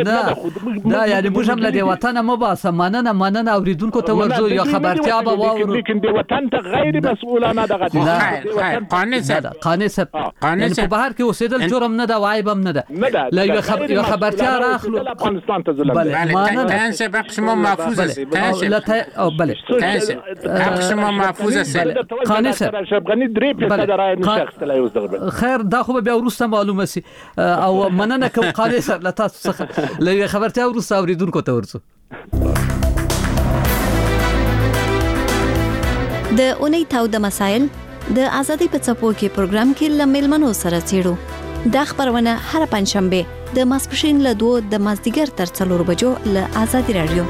B: دا یعنی موږ هم له وطن مو باسه مننه مننه اوریدونکو ته ورزو یا خبرتیا به واورو،
J: لیکن د وطن ته غیر مسؤلانه دغه
I: قانون سه
B: قانون سه یعنی په بهر کې اوسېدل جرم نه ده، وایب هم نه ده. لا یو خبر یو خبرتیا راخلو
J: افغانستان ته ظلم.
I: بله تنسه بخش ما محفوظ است. تنسه
B: بله
I: تنسه بخش ما محفوظ است.
B: قانون سه
J: شبغنی درې په صدرای نشخص ته یوز دغه
B: خیر دا خو به ورسته معلومه سي او مننه کوم قانون سه لته لږه خبرتیا ورسته اوریدونکو ته ورسو.
M: د اونۍ تاوده مسایل د ازادي په څپو کې پروګرام کې لمل منو سره چیرو. دا خبرونه هر پنځشنبه د ماسپښین له دوه د مازدیګر تر څلور بجو له ازادي رادیو.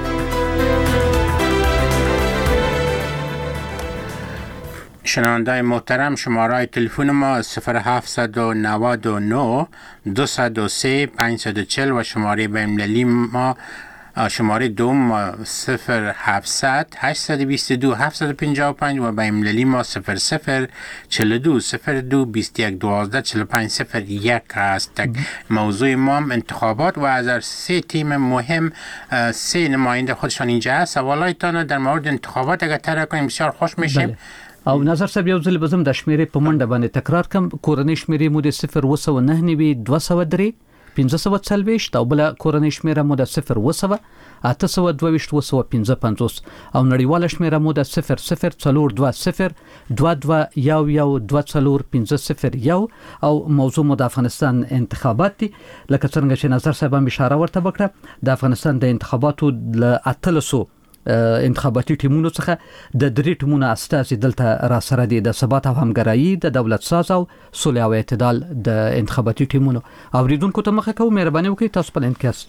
I: شنوندای محترم، شماره تلفن ما صفر هفت نه نه دو صفر سه پنج چهار صفر و شماره بین‌المللی ما شماره دوم صفر هفتصد هشتصد و بیست و دو هفتصد و پنجاه و پنج و بین‌المللی ما صفر صفر چهل و دو صفر دو بیست و یک دوازده چهل و پنج صفر یک است. موضوع ما انتخابات و از سه تیم مهم سه نماینده خودشان اینجا هست. سوالایتان در مورد انتخابات اگر طرح کنیم بسیار خوش میشیم.
B: او نظر صاحب یو ځل بزم د شمیرې په منډه باندې تکرار کم. کورنۍ شمیرې مو د صفر و سو نه نیوي دوه سو درې پنځه سو څلويشت او بل کورنۍ شمیره مو د صفر و سو اته سو دوه ویشت و سو پنځه پنځوس او نړیواله شمیره مو د صفر صفر څلور دوه صفر دوه دوه یو یو دوه څلور پنځه صفر یو او موضوع مو د افغانستان انتخابات دي. لکه څنګه چې نظر صاحب هم اشاره ورته وکړه، د افغانستان د انتخاباتو ل اتلسو انتخاباتي ټیمونو څخه د درې ټیمونو استازي دلته را سره دي، د ثبات او همغږي، د دولت ساز او صلح او اعتدال د انتخاباتي ټیمونو. اوریدونکو ته مخه کوم مهرباني وکړئ تاسو په انکاس.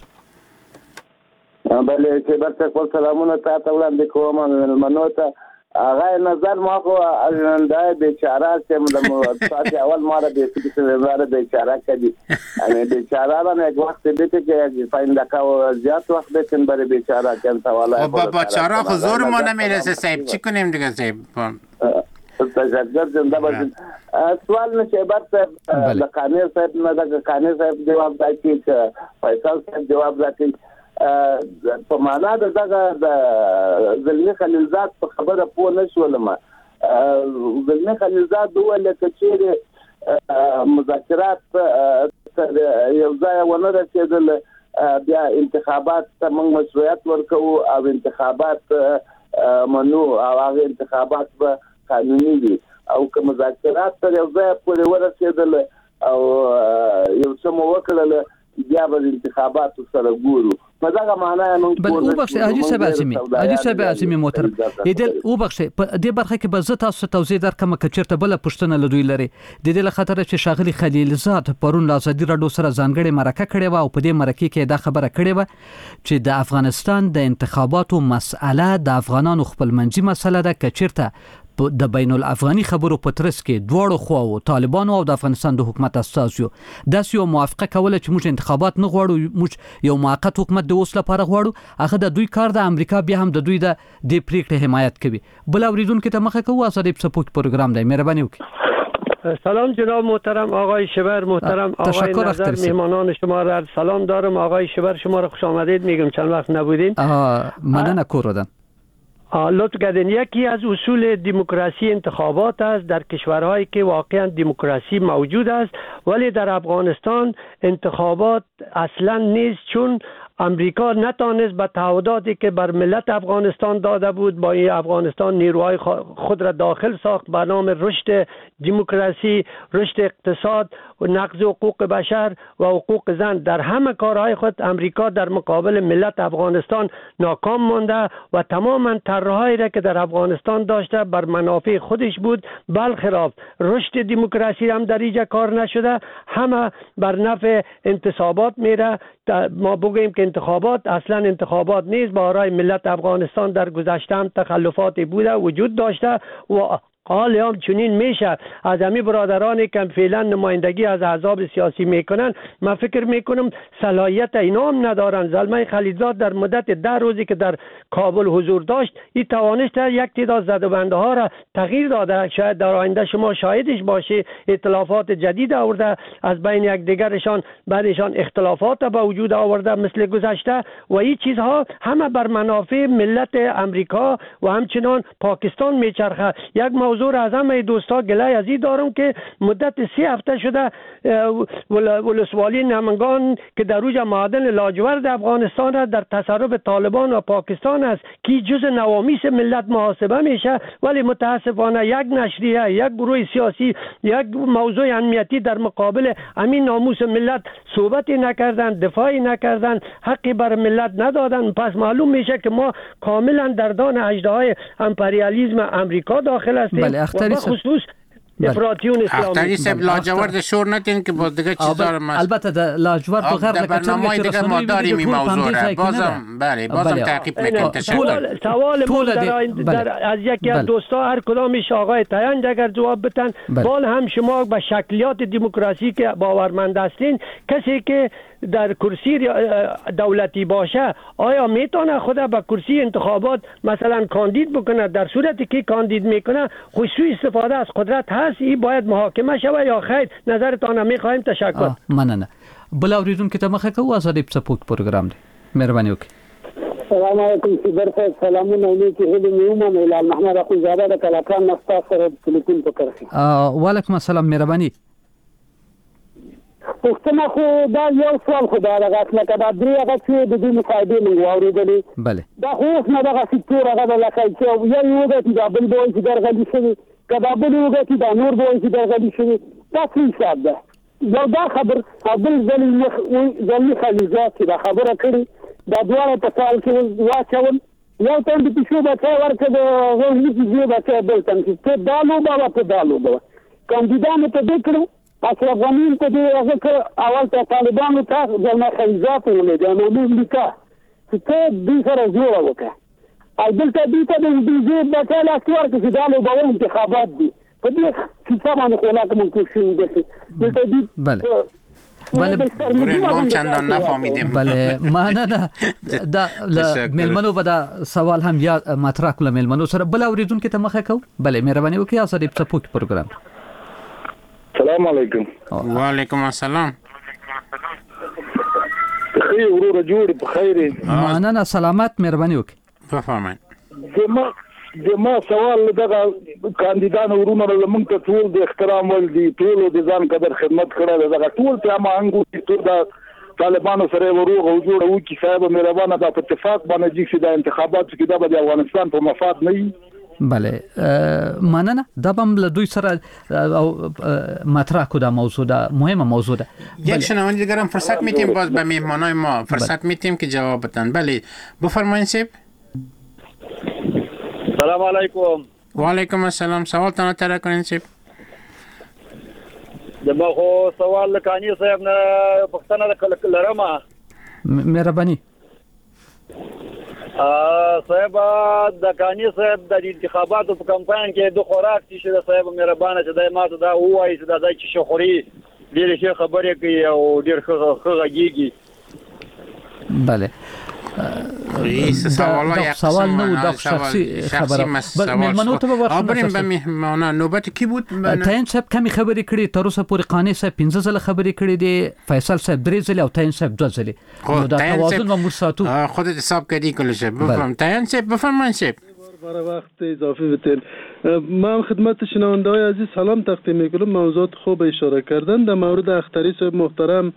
N: بله چې برته خپل سلامونه تاسو وړاندې کوم. منو ته هغه نظر ما خو اجنده بیچاره چې د ساعت اول ماره به چې څه بیچاره کړي یعنی بیچاره نه یک وخت دې چې فاین دکاو زیات وخت به تن بر بیچاره کن سواله
I: بابا چاره خو زور ما نمیرسه صاحب چی کنیم دیگه صاحب.
N: تشکر زنده باشید. سوال نشه برته د قانون صاحب نه د قانون صاحب جواب راکړي چې فیصل صاحب جواب راکړي په معنا د دغه د زلمی خلیلزاد په خبره پوه نشولم. زلمی خلیلزاد وویل چې چیرې مذاکرات یو ځای ونه رسېدل بیا انتخابات ته موږ مشروعیت ورکوو او انتخابات منو او هغه انتخابات به قانوني دي او که مذاکرات تر یو ځای پورې ورسېدل او یو څه مو وکړل بیا به انتخابات سره ګورو. مزه معنا نو
B: بل او بخش حاجی صاحب عظیمی حاجی صاحب عظیمی محترم ایدل او بخش په دې برخه کې به زه تاسو توضیح درکم چې چیرته بل پښتنه لدوی لري د دې له خاطر چې شاغلی خلیلزاد پرون ازادي راډیو سره ځانګړي مرکه کړې و او په دې مرکه کې دا خبره کړې و چې د افغانستان د انتخاباتو مسأله د افغانانو خپلمنځي مسله ده چې چیرته د بین الافغاني خبرو په ترڅ کې دواړو خواو طالبانو او د افغانستان د حکومت استازو داسې یو موافقه کوله چې موږ انتخابات نه غواړو، موږ یو موقت حکومت د اوس لپاره غواړو. هغه د دوی کار د امریکا بیا هم د دوی د دې پریکړې حمایت کوي. بل اوریدونکو ته مخه کوو ازادي سپورت پروګرام دی، مهرباني وکړئ.
O: سلام جناب محترم آقای شبر، محترم آقای نظر، مهمانان شما را سلام دارم. آقای شبر شما را خوش آمدید میگم، چند وقت نبودین.
B: مدن کوردن.
O: لطف کردین. یکی از اصول دموکراسی انتخابات است در کشورهایی که واقعا دموکراسی موجود است، ولی در افغانستان انتخابات اصلا نیست، چون امریکا نتانست به تعهداتی که بر ملت افغانستان داده بود با این افغانستان نیروهای خود را داخل ساخت به نام رشد دموکراسی، رشد اقتصاد و نقض حقوق بشر و حقوق زن. در همه کارهای خود امریکا در مقابل ملت افغانستان ناکام مانده و تماما طرحهایی را که در افغانستان داشته بر منافع خودش بود، برخلاف رشد دموکراسی هم در اینجا کار نشده، همه بر نفع انتصابات میره. ما بگوییم که انتخابات اصلا انتخابات نیست. برای ملت افغانستان در گذشته هم تخلفاتی بوده، وجود داشته و حال هم چنین میشه. از همین برادرانی که فعلا نمایندگی از احزاب سیاسی میکنن، من فکر میکنم صلاحیت اینا هم ندارن. زلمه خلیلزاد در مدت ده روزی که در کابل حضور داشت، این توانست یک تعداد زدوبنده ها را تغییر داده. شاید در آینده شما شاهدش باشی، ائتلافات جدید آورده، از بین یک دیگرشان بعدشان اختلافات به وجود آورده مثل گذشته و این چیزها همه بر منافع ملت امریکا و همچنان پاکستان میچرخه. یک موضوع از همه دوستا گله از این دارم که مدت سی هفته شده ولسوالی نمنگان که در اوج معادن لاجورد افغانستان را در تصرف طالبان و پاکستان است که جز نوامیس ملت محاسبه میشه، ولی متاسفانه یک نشریه، یک گروه سیاسی، یک موضوع امنیتی در مقابل امین ناموس ملت صحبتی نکردن، دفاعی نکردن، حقی بر ملت ندادن. پس معلوم میشه که ما کاملا در دام اژدهای امپریالیسم امریکا داخل هستیم.
B: بله اختری
O: خصوص افراطیون اسلامی.
I: اختری سب لاجورد شور نتین که باز دیگه چیزا ما
B: البته د لاجورد تو غیر
I: برنامه دیگه ما داریم این موضوع را بازم بله بازم تعقیب میکنم. تشکر.
O: سوال من در از یکی از دوستا هر کدامش آقای تایند اگر جواب بدن، بال هم شما به شکلیات دموکراسی که باورمند هستین، کسی که در کرسی دولتی باشه آیا میتونه خود به کرسی انتخابات مثلا کاندید بکنه؟ در صورتی که کاندید میکنه خصوصی استفاده از قدرت هست، این باید محاکمه شوه یا خیر؟ نظرتان میخوایم. تشکر.
B: مننه. بل اوریدونکو ته مخه کوو ازادي سپورت پروګرام دی، مهرباني وکړئ.
P: السلام علیکم سیبر صاحب، سلامونه نیکی هلي میومه ميلال محمد اخو زاده د کلاکان نستا سره تلیفون پکړی.
B: وعلیکم السلام، مهرباني.
P: پښتنه خو دا یو سوال خو دا لږه لکه دا درې هغه چې د دې مقاعدې موږ واورېدلې.
B: بله
P: دا خو اوس نه دغه سکتور هغه لکه چې یو یو دی چې دا بل به وایي چې درغلي شوي، که دا بل یو دی چې دا نور به وایي چې درغلي شوي. دا څه حساب ده؟ یو دا خبر بل زلمي خلیلزاد چې دا خبره کړې، دا دواړه په سوال کې واچول. یو تن د پیشو بچی ورکړه، د غوږ نیسي بچی بل تن چې ته دا لوبه وه ته دا لوبه وه. کاندیدانو ته دې کړو، اشرف غني ته دې هغه کړه، اول ته طالبانو ته زلمه خلیلزاد ته ولېږه، معمول لیکه چې ته دوی سره جوړه وکړه. او دلته دوی ته د بي بچی لاس ورکړه چې دا لوبه وه انتخابات دي. په دې کیسه باندې خو لا کوم کوم شوي دي. دلته دوی
B: بله
I: بله ما چندان نفهمیدیم.
B: بله مننه. دا ملمنو به دا سوال هم یا مطرح کړل ملمنو سره. بل اوریدونکو ته مخه کوو. بله مهرباني وکړئ. ازادي سپورت پروګرام.
Q: السلام علیکم.
I: وعلیکم السلام.
Q: خیر ورور جوړ په خیر.
B: مننه سلامت، مهرباني وکړئ.
I: بفرمایئ.
Q: زما زما سوال دغه کاندیدانو ورونو لمونږ ته ټول د احترام ول دي، ټول د ځان قدر خدمت کړه، دغه ټول ته ما انګو چې د طالبانو سره وروغ او جوړ او کی صاحب مهربانه د اتفاق باندې چې د انتخاباتو کې د افغانستان په مفاد نه وي.
B: بله مننه دا بم له دوی سره مطرح کو دا موضوع دا مهمه موضوع ده.
I: یک شنوندگرم فرصت میتیم باز به مهمانای ما فرصت میتیم که جواب بدن. بله بفرمایید سیب.
R: سلام علیکم.
I: و علیکم السلام. سوال تان تر کنین سیب.
R: دغه خو سوال لکانی صاحب نه پښتنه لرمه.
B: مهرباني.
R: صاحب د کانی صاحب د انتخاباتو په کمپاین کې د خوراک چې د صاحب مهربانه چې د ماته دا وایي چې د چې شخوري ډېر ښه خبرې کوي او ډېر ښه غږیږي.
B: بله
I: سوال
B: سوال نو دا شخصی خبره بل مهمانو ته ورسره
I: بریم به مهمانه نوبت کی بود.
B: تاین صاحب کمی خبرې کړې تر اوسه پورې قانی صاحب پنځه ځله خبرې کړې دي، فیصل صاحب درې ځله او تاین صاحب دوه ځله.
I: نو دا توازن و مرساتو خودت حساب کردی کلشه. بفرمایید تاین صاحب بفرمایید صاحب.
K: برای وقت اضافه بتین من خدمت شنونده‌های عزیز سلام تقدیم می‌کنم. موضوعات خوب اشاره کردن. در مورد اختری صاحب محترم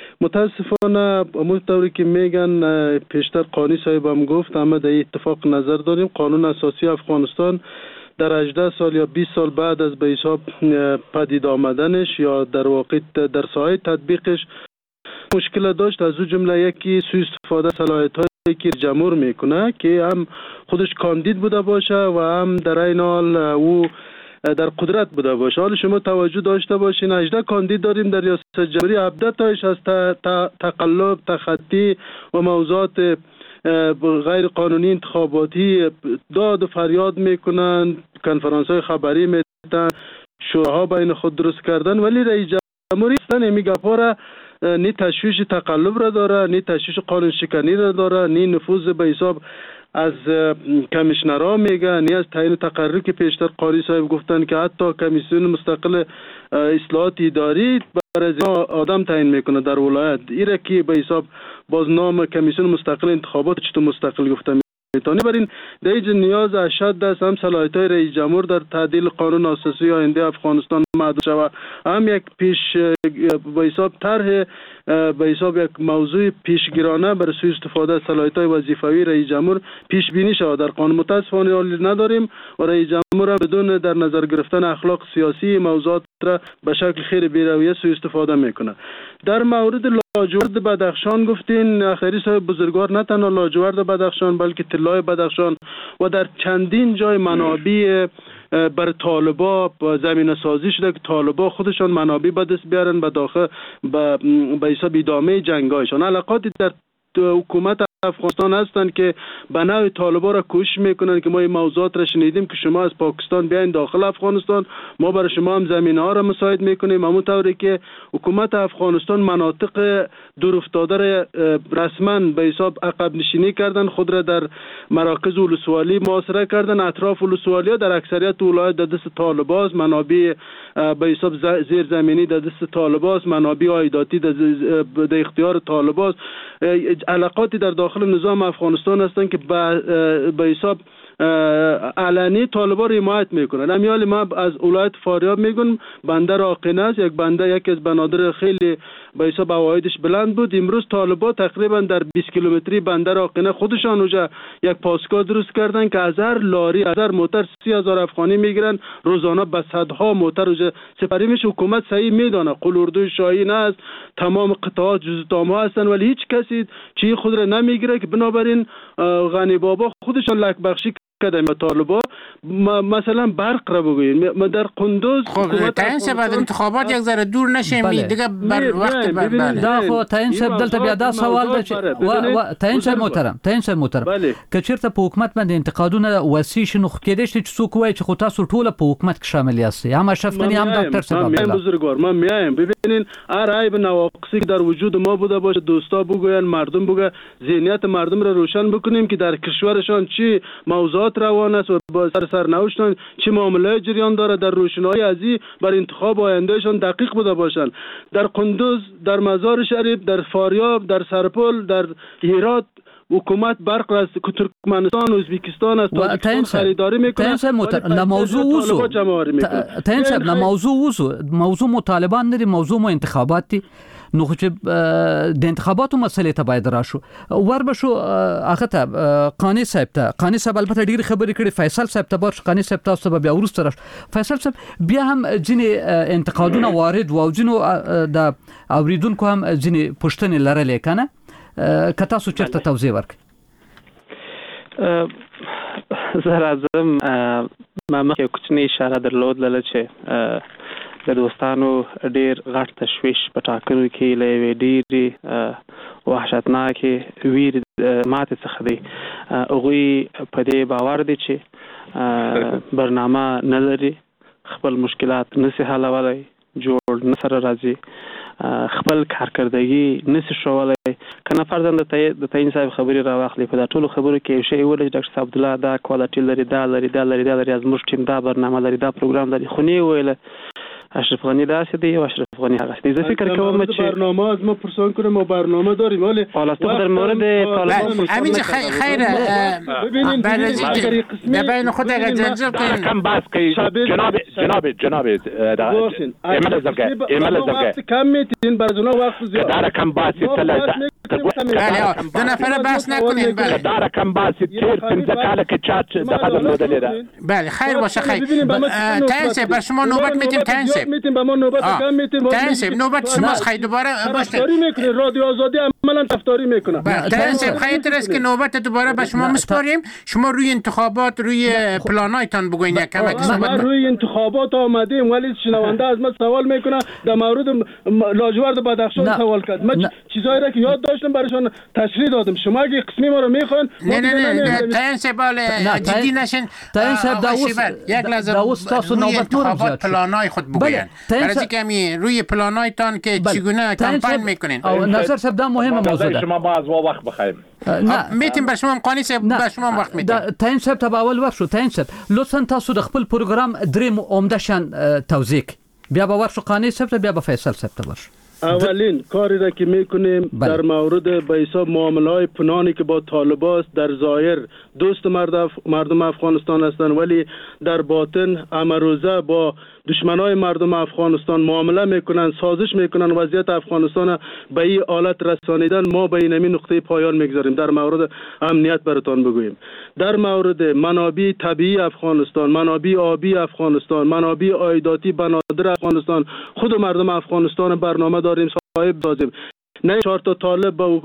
K: متاسفانه همونطوری که میگن پیشتر قانی صاحب هم گفت همه در اتفاق نظر داریم. قانون اساسی افغانستان در هجده سال یا بیست سال بعد از به حساب پدید آمدنش یا در واقع در ساحه تطبیقش مشکل داشت. از او جمله یکی سوء استفاده صلاحیت‌هایی که جمهور میکنه که هم خودش کاندید بوده باشه و هم در این حال او در قدرت بوده باشه. حالا شما توجه داشته باشین هجده کاندید داریم در ریاست جمهوری، هفده تایش از تقلب، تخطی و موضوعات غیر قانونی انتخاباتی داد و فریاد میکنن، کنفرانس های خبری میتن، شوراها بین خود درست کردن، ولی رئیس جمهوری اصلا نمی گپا را نی تشویش تقلب را داره، نی تشویش قانون شکنی را داره، نی نفوذ به حساب از کمیشنرها میگه، نی از تعیین تقرری که پیشتر قاری صاحب گفتن که حتی کمیسیون مستقل اصلاحات اداری برای آدم تعیین میکنه در ولایت. ایره که به حساب باز نام کمیسیون مستقل انتخابات چطور مستقل گفته میتونه. برین در اینجا نیاز اشد است هم صلاحیت های رئیس جمهور در تعدیل قانون اساسی آینده افغانستان محدود شود، هم یک پیش به حساب طرح به حساب یک موضوع پیشگیرانه برای سوء استفاده صلاحیت های وظیفوی رئیس جمهور پیش بینی شود. در قانون متاسفانه حالی نداریم و رئیس جمهور بدون در نظر گرفتن اخلاق سیاسی موضوعات را به شکل خیر بی‌رویه سوء استفاده میکنه. در مورد لاجورد بدخشان گفتین اخری صاحب بزرگوار نه تنها لاجورد بدخشان بلکه طلای بدخشان و در چندین جای منابع بر طالبا زمینه سازی شده که طالبا خودشان منابع به دست بیارن به داخل به حساب ادامه جنگایشان. علاقاتی در حکومت افغانستان هستند که به نوع طالبا را کوشش میکنن که ما این موضوعات را شنیدیم که شما از پاکستان بیاین داخل افغانستان، ما برای شما هم زمینه ها را مساعد میکنیم. همونطوری که حکومت افغانستان مناطق دور افتاده را رسما به حساب عقب نشینی کردن، خود را در مراکز ولسوالی محاصره کردن. اطراف ولسوالی ها در اکثریت ولایات در دست طالباست، منابع به حساب زیر زمینی در دست طالباست، منابع عایداتی در اختیار طالباست. علاقاتی در داخل نظام افغانستان هستند که به حساب علنی طالبان را حمایت میکنن. امیال ما از ولایت فاریاب میگن بندر آقینه است، یک بندر یکی از بنادر خیلی به حساب عوایدش بلند بود. امروز طالبان تقریبا در بیست کیلومتری بندر آقینه خودشان اونجا یک پاسگاه درست کردن که از هر لاری از هر موتر سی هزار افغانی میگیرن روزانه، به صدها موتر اونجا سپری میشه. حکومت صحیح میدانه قلوردوی شاهین است، تمام قطعات جزء ها هستن، ولی هیچ کسی چی خود را نمیگیره که بنابراین غنی بابا خودشان لک بخشی کردن به طالبان. مثلا برق را بگویید ما در قندوز
I: خب تاین صاحب از انتخابات یک ذره دور نشیم دیگه بر وقت بله
B: دا خو تاین صاحب دلته بیا دا سوال ده و تاین صاحب محترم تاین صاحب محترم که چیرته په حکومت باندې انتقادونه وسیع شنو کېدې چې څوک وایي چې خو تاسو ټول په حکومت کې شامل یاست، هم اشرف غنی هم دکتر صاحب
K: عبدالله بزرگوار. ما میایم ببینین هر عیب نواقصی که در وجود ما بوده باشه دوستا بگوین، مردم بگه، ذهنیت مردم را روشن بکنیم که در کشورشان چی موضوعات روان است و با سر سر نوشتن چه معامله جریان داره، در روشنایی ازی بر انتخاب آیندهشان دقیق بوده باشند. در قندوز، در مزار شریف، در فاریاب، در سرپل، در هرات حکومت برق از ترکمنستان و ازبکستان است تاجیکستان خریداری میکنه.
B: تاین صاحب نه موضوع وسو تاین صاحب نه موضوع وسو موضوع مطالبان نه موضوع مو انتخابات دي. نو چې د انتخاباتو مسلې ته باید راشو ور به شو هغه ته قانی صاحب ته قانی صاحب البته ډیر خبرې کړي فیصل صاحب ته بر قانی صاحب تاسو به بیا ورسره راش فیصل صاحب بیا هم ځینې انتقادونه وارد و ځینو د اوریدونکو هم ځینې پوښتنې لرلې کنه که تاسو چیرته توضیح ورکړئ
L: زه راځم ما مخکې کوچنۍ اشاره درلودله چې د دوستانو ډېر غټ تشویش په ټاکنو کې له یوې ډېرې وحشتناکې ویرې ماتې څخه دی. هغوی په دې باور دي چې برنامه نه لري، خپل مشکلات نشي حلولی، جوړ نه سره راځي، خپل کارکردګي نشي شولای. کنه فرضاً د تعین صاحب خبري را واخلي په دا ټولو خبرو کې یو شی ولې ډاکټر صاحب عبدالله دا کوالټي لري، دا لري، دا لري، دا لري، زموږ ټیم دا برنامه لري، دا پروګرام لري، خو نه ویل اشرف غنی داسې دی او اشرف غنی هغه دی. زه فکر کوم چې
K: برنامه از ما پرسان کنه ما برنامه داریم ولی
L: حالا تو در مورد طالبان
I: همین خیر ببینید بین خود اگر جنجال کنید
J: کم بحث کنید جناب جناب جناب ایمال زرگه ایمال زرگه
K: کم میتین برزونا وقت زیاد
J: داره کم بحثی تلا
I: دو نفر بحث نکنید. بله
J: داره کم بحثی تیر پنزه کاله که چات دقیقا مدلی ده.
I: بله خیر باشه خیر. تنسه بر شما نوبت میتیم تنسه
K: میتیم با ما نوبت کم میتیم
I: تنسه نوبت شماست خیلی دوباره باشه
K: تفتاری میکنه رادیو آزادی عملا تفتاری میکنه.
I: تنسه خیلی ترس که نوبت دوباره به شما مسپاریم. شما روی انتخابات روی پلانایتان بگوین یک کمک
K: ما روی انتخابات آمدیم ولی شنونده از ما سوال میکنه در مورد لاجورد بدخشان سوال کرد. من چیزایی را که یاد داشتم برایشان تشریح دادم. شما اگه قسمی ما رو میخواین
I: نه نه نه تنسه باله جدی نشین.
B: تنسه داوس
I: یک لحظه
B: داوس تاسو نوبت
I: انتخابات پلانای خود بگوین. برای که روی پلانایتان که چگونه کمپین میکنین.
B: او نظر صاحب دا مهمه موضوع ده.
J: شما ما از وقت بخوایم.
I: میتیم بر شما قانی صاحب بر شما وقت میتیم.
B: تاین صاحب ته اول ورشو تاین صاحب لطفا تاسو د خپل پروګرام درې عمده شان توضیح بیا به ورشو قانی صاحب بیا به فیصل صاحب ته ورشو.
K: اولین کاری را که میکنیم در مورد به حساب معامله‌های پنهانی که با طالبان است در ظاهر دوست مردم افغانستان هستند ولی در باطن امروزه با دشمنای مردم افغانستان معامله میکنن، سازش میکنن وضعیت افغانستان به این حالت رسانیدن. ما به این نقطه پایان میگذاریم. در مورد امنیت براتون بگویم، در مورد منابع طبیعی افغانستان، منابع آبی افغانستان، منابع عایداتی بنادر افغانستان، خود مردم افغانستان برنامه داریم صاحب سازیم. نه چهار تا طالب با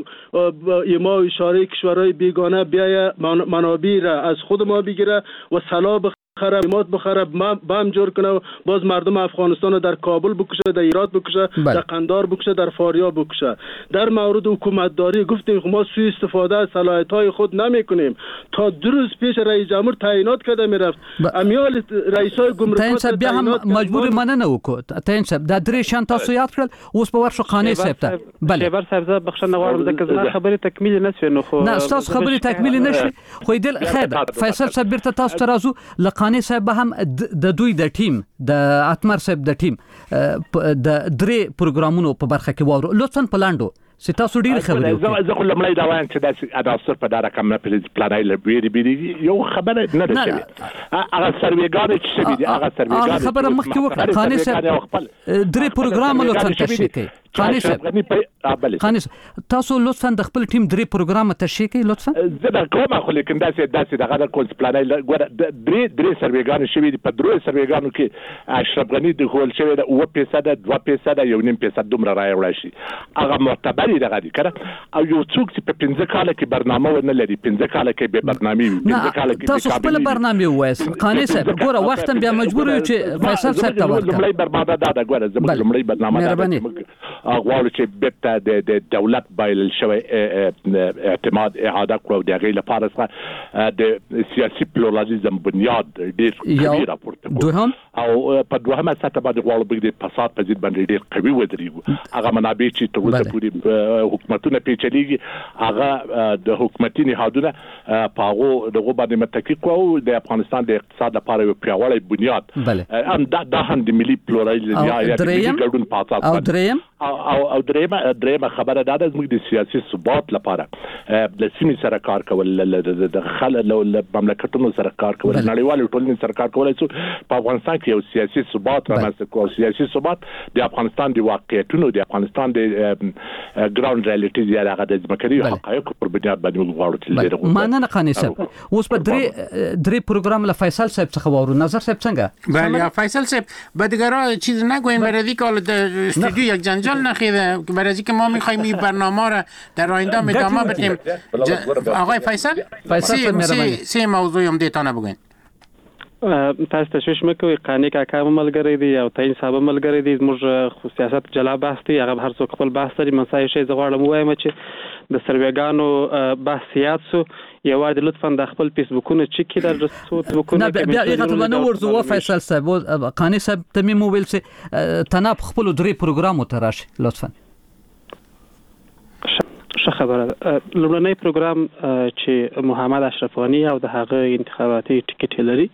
K: ایما و اشاره کشورهای بیگانه بیایه منابع را از خود ما بگیره و سلاح خراب مات بخره بم جور کنه باز مردم افغانستان رو در کابل بکشه، در هرات بکشه، در قندار بکشه، در فاریاب بکشه. در مورد حکومت داری گفتیم ما سوء استفاده از صلاحیت های خود نمی کنیم. تا دو روز پیش رئیس جمهور تعیینات کرده میرفت امیال رئیسای گمرکات
B: بیا هم مجبور مننه وکړه. تاین صاحب دا درې شان تاسو یاد کړل اوس په ورشو قانی صاحب ته. بله
L: شیبر صاحب زه بخښنه غواړم ځکه زما خبرې تکمیل نه شوې نو خو
B: نه تاسو خبرې تکمیل نشي خو دل خیر فیصل صاحب بیرته تاسو ته راځو. لقانی صاحب هم د دوی د ټیم د اتمر صاحب د ټیم د درې پروګرامونو په برخه کې وورو لطفا پلاندو ستاسو ډیر خبرې
J: وکړي. زه خو لمړی دا وایم چې د اداستر په دغه کم نه پلانای لبیری بیری یو خبره نه ده شوی. هغه سرویګان چې شوی دي هغه سرویګان
B: خبره مخکې وکړه. قانی صاحب درې پروګرام لطفا تشریح کړئ. قانی صاحب قانی تاسو لطفا د خپل ټیم درې پروګرام تشریح کړئ لطفا.
J: زه دا کومه خو لیکن داسې داسې دغه د کول پلانای ګوره درې درې سرویګان شوی دي. په درې سرویګانو کې اشرف غنی د کول شوی د اوه فیصد دوه فیصد یو نیم فیصد دومره راي وړي شي. هغه معتبر دغه دي کنه او یو څوک چې په پنځه کاله کې برنامه ونه لري پنځه کاله کې به برنامه وي پنځه کاله کې
B: تاسو خپل برنامه وایس. قانی صاحب ګوره وخت بیا مجبور یو چې فیصل صاحب ته ورکړم.
J: لمړی برنامه دا دا ګوره زموږ لمړی برنامه دا غواړو چې بیرته د دولت بایل شوی اعتماد اعاده کړو د هغې لپاره د سیاسي پلورالېزم بنیاد ډېر قوي راپورته کړو او په دوهمه سطح باندې غواړو د فساد په ضد باندې ډېر قوي ودرېږو. هغه منابع چې تر اوسه پورې حکومتونه پیچلېږي هغه د حکومتي نهادونه په هغو دغو باندې متکي کړو د افغانستان د اقتصاد لپاره یو پیاوړی بنیاد هم دا هم د ملي پلورالېزم یا د ګډون په اساس
B: او دریم
J: او او درېمه درېمه خبره دا ده زموږ د سیاسي ثبات لپاره د سیمې سره کار کول د خلکو له مملکتونو سره کار کول نړیوال ټولنې سره کار کول چې په افغانستان کې یو سیاسي ثبات رامنځته کول سیاسي ثبات د افغانستان د واقعیتونو د افغانستان د ګراوند ریالټیز یا هغه د ځمکني حقایقو پر بنیاد باندې وغواړو چې لري
B: مننه قانی صاحب اوس په درې درې پروګرام له فیصل صاحب څخه وورو نظر صاحب څنګه
I: بله فیصل صاحب بدگرا چیز نگویم برای اینکه حالا در استودیو یک جنجال نخیده برای اینکه ما میخوایم این برنامه را در آینده ادامه بدیم آقای فیصل سه سه موضوع هم دیتانه بگوین
L: تاسو تشویش مکوئ قانی کاکا ملګری دی او تاین صاحب ملګری دی موږ سیاست جلا بحث دی هغه هر څوک خپل بحث لري منځای شي زغړم وایم چې د سرویګانو بحثیات سو یوازې لطفا د خپل فیسبوکونه چک کړئ د فیسبوکونه
B: نه بیا هغه ته نو ورزو فیصل صاحب قانی صاحب ته مو ویل چې تناب خپل درې پروګرام ته راشي لطفا
L: ښه خبره لومړنی پروګرام چې محمد اشرفانی او د هغه انتخاباتي ټیکټ لري